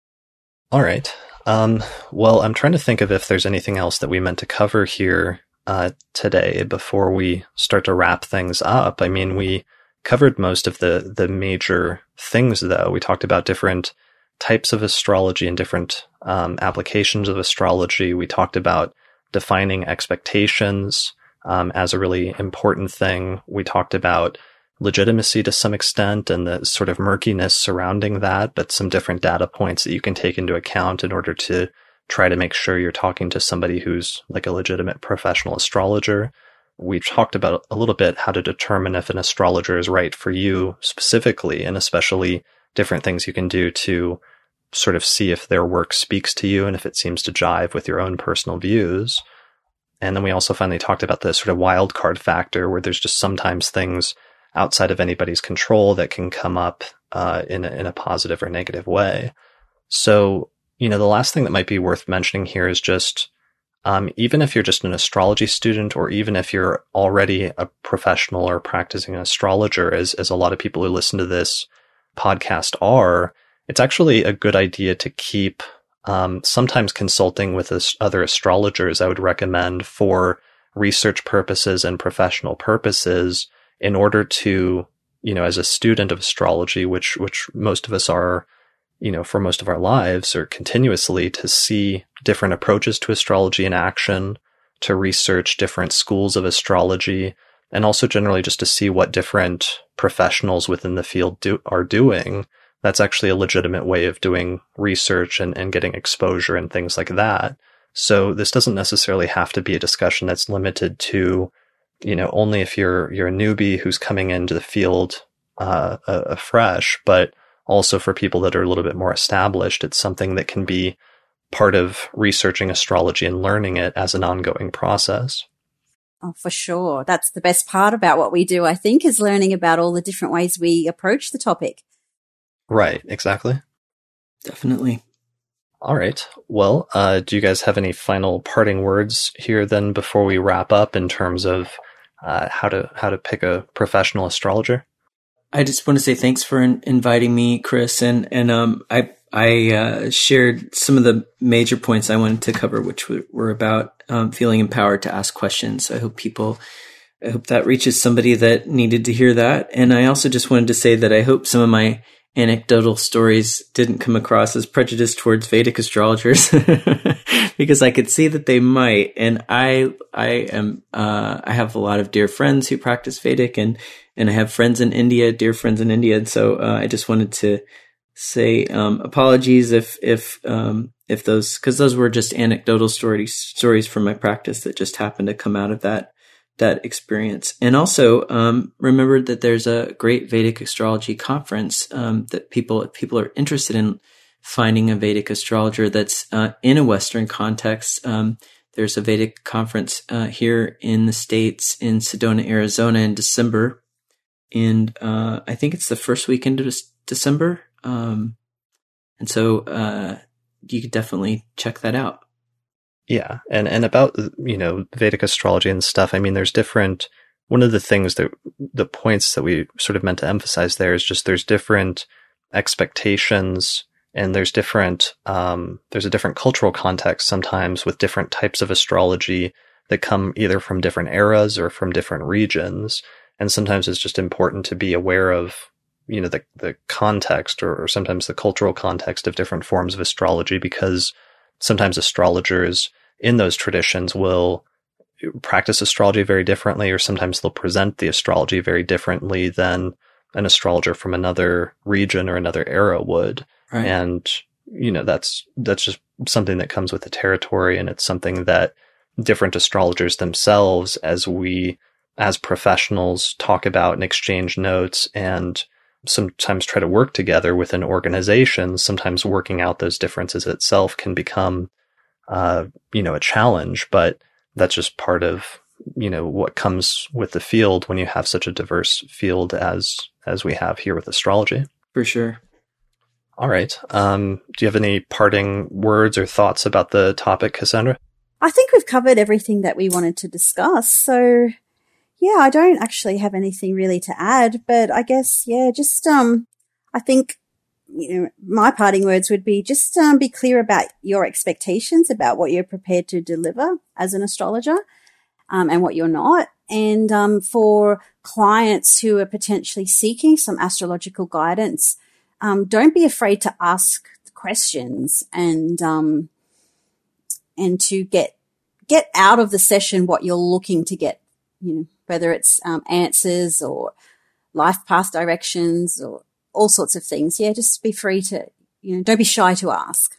All right. Um, well, I'm trying to think of if there's anything else that we meant to cover here uh, today before we start to wrap things up. I mean, we covered most of the, the major things, though. We talked about different types of astrology and different um, applications of astrology. We talked about defining expectations um, as a really important thing. We talked about legitimacy to some extent and the sort of murkiness surrounding that, but some different data points that you can take into account in order to try to make sure you're talking to somebody who's like a legitimate professional astrologer. We talked about a little bit how to determine if an astrologer is right for you specifically, and especially different things you can do to sort of see if their work speaks to you and if it seems to jive with your own personal views. And then we also finally talked about the sort of wild card factor, where there's just sometimes things outside of anybody's control that can come up uh, in, a, in a positive or negative way. So, you know, the last thing that might be worth mentioning here is just, um, even if you're just an astrology student, or even if you're already a professional or practicing astrologer, as, as a lot of people who listen to this podcast are, it's actually a good idea to keep um, sometimes consulting with as- other astrologers. I would recommend for research purposes and professional purposes, in order to, you know, as a student of astrology, which which most of us are, you know, for most of our lives or continuously, to see different approaches to astrology in action, to research different schools of astrology, and also generally just to see what different professionals within the field do, are doing. That's actually a legitimate way of doing research and, and getting exposure and things like that. So this doesn't necessarily have to be a discussion that's limited to, you know, only if you're you're a newbie who's coming into the field uh, uh, fresh, but also for people that are a little bit more established. It's something that can be part of researching astrology and learning it as an ongoing process. Oh, for sure. That's the best part about what we do, I think, is learning about all the different ways we approach the topic. Right, exactly. Definitely. All right. Well, uh, do you guys have any final parting words here then before we wrap up in terms of uh, how to how to pick a professional astrologer? I just want to say thanks for in- inviting me, Chris, and and um, I I uh, shared some of the major points I wanted to cover, which w- were about um, feeling empowered to ask questions. So I hope people, I hope that reaches somebody that needed to hear that. And I also just wanted to say that I hope some of my anecdotal stories didn't come across as prejudiced towards Vedic astrologers, because I could see that they might. And I, I am, uh, I have a lot of dear friends who practice Vedic, and, and I have friends in India, dear friends in India. And so, uh, I just wanted to say, um, apologies if, if, um, if those, cause those were just anecdotal stories, stories from my practice that just happened to come out of that that experience. And also, um, remember that there's a great Vedic astrology conference, um, that people, if people are interested in finding a Vedic astrologer that's, uh, in a Western context. Um, there's a Vedic conference, uh, here in the States in Sedona, Arizona in December. And, uh, I think it's the first weekend of December. Um, and so, uh, you could definitely check that out. Yeah. And, and about, you know, Vedic astrology and stuff, I mean, there's different, one of the things that, the points that we sort of meant to emphasize there is just there's different expectations, and there's different, um, there's a different cultural context sometimes with different types of astrology that come either from different eras or from different regions. And sometimes it's just important to be aware of, you know, the, the context or, or sometimes the cultural context of different forms of astrology, because sometimes astrologers in those traditions will practice astrology very differently, or sometimes they'll present the astrology very differently than an astrologer from another region or another era would. Right. And, you know, that's, that's just something that comes with the territory. And it's something that different astrologers themselves, as we, as professionals, talk about and exchange notes and sometimes try to work together within organizations, sometimes working out those differences itself can become, uh, you know, a challenge, but that's just part of, you know, what comes with the field when you have such a diverse field as, as we have here with astrology. For sure. All right. Um, do you have any parting words or thoughts about the topic, Cassandra? I think we've covered everything that we wanted to discuss. So yeah, I don't actually have anything really to add, but I guess, yeah, just, um, I think, you know, my parting words would be just, um, be clear about your expectations about what you're prepared to deliver as an astrologer, um, and what you're not. And, um, for clients who are potentially seeking some astrological guidance, um, don't be afraid to ask questions and, um, and to get, get out of the session what you're looking to get, you know, whether it's um, answers or life path directions or all sorts of things. Yeah, just be free to, you know, don't be shy to ask.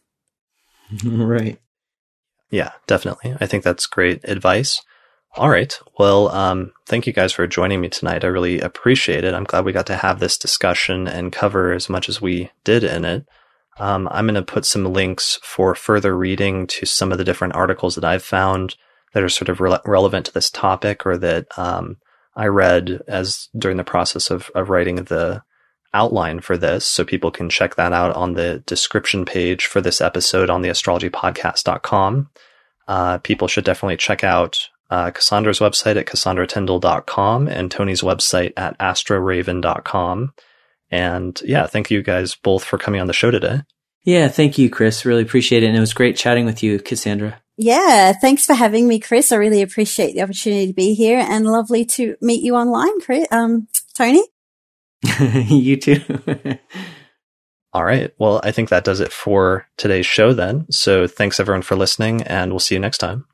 Right. Yeah, definitely. I think that's great advice. All right. Well, um, thank you guys for joining me tonight. I really appreciate it. I'm glad we got to have this discussion and cover as much as we did in it. Um, I'm going to put some links for further reading to some of the different articles that I've found that are sort of re- relevant to this topic, or that um, I read as during the process of, of writing the outline for this. So people can check that out on the description page for this episode on the astrology podcast dot com. Uh, people should definitely check out uh, Cassandra's website at cassandra tyndall dot com and Tony's website at astro raven dot com. And yeah, thank you guys both for coming on the show today. Yeah, thank you, Chris. Really appreciate it. And it was great chatting with you, Cassandra. Yeah, thanks for having me, Chris. I really appreciate the opportunity to be here, and lovely to meet you online, Chris. Um, Tony? You too. All right. Well, I think that does it for today's show then. So thanks everyone for listening, and we'll see you next time.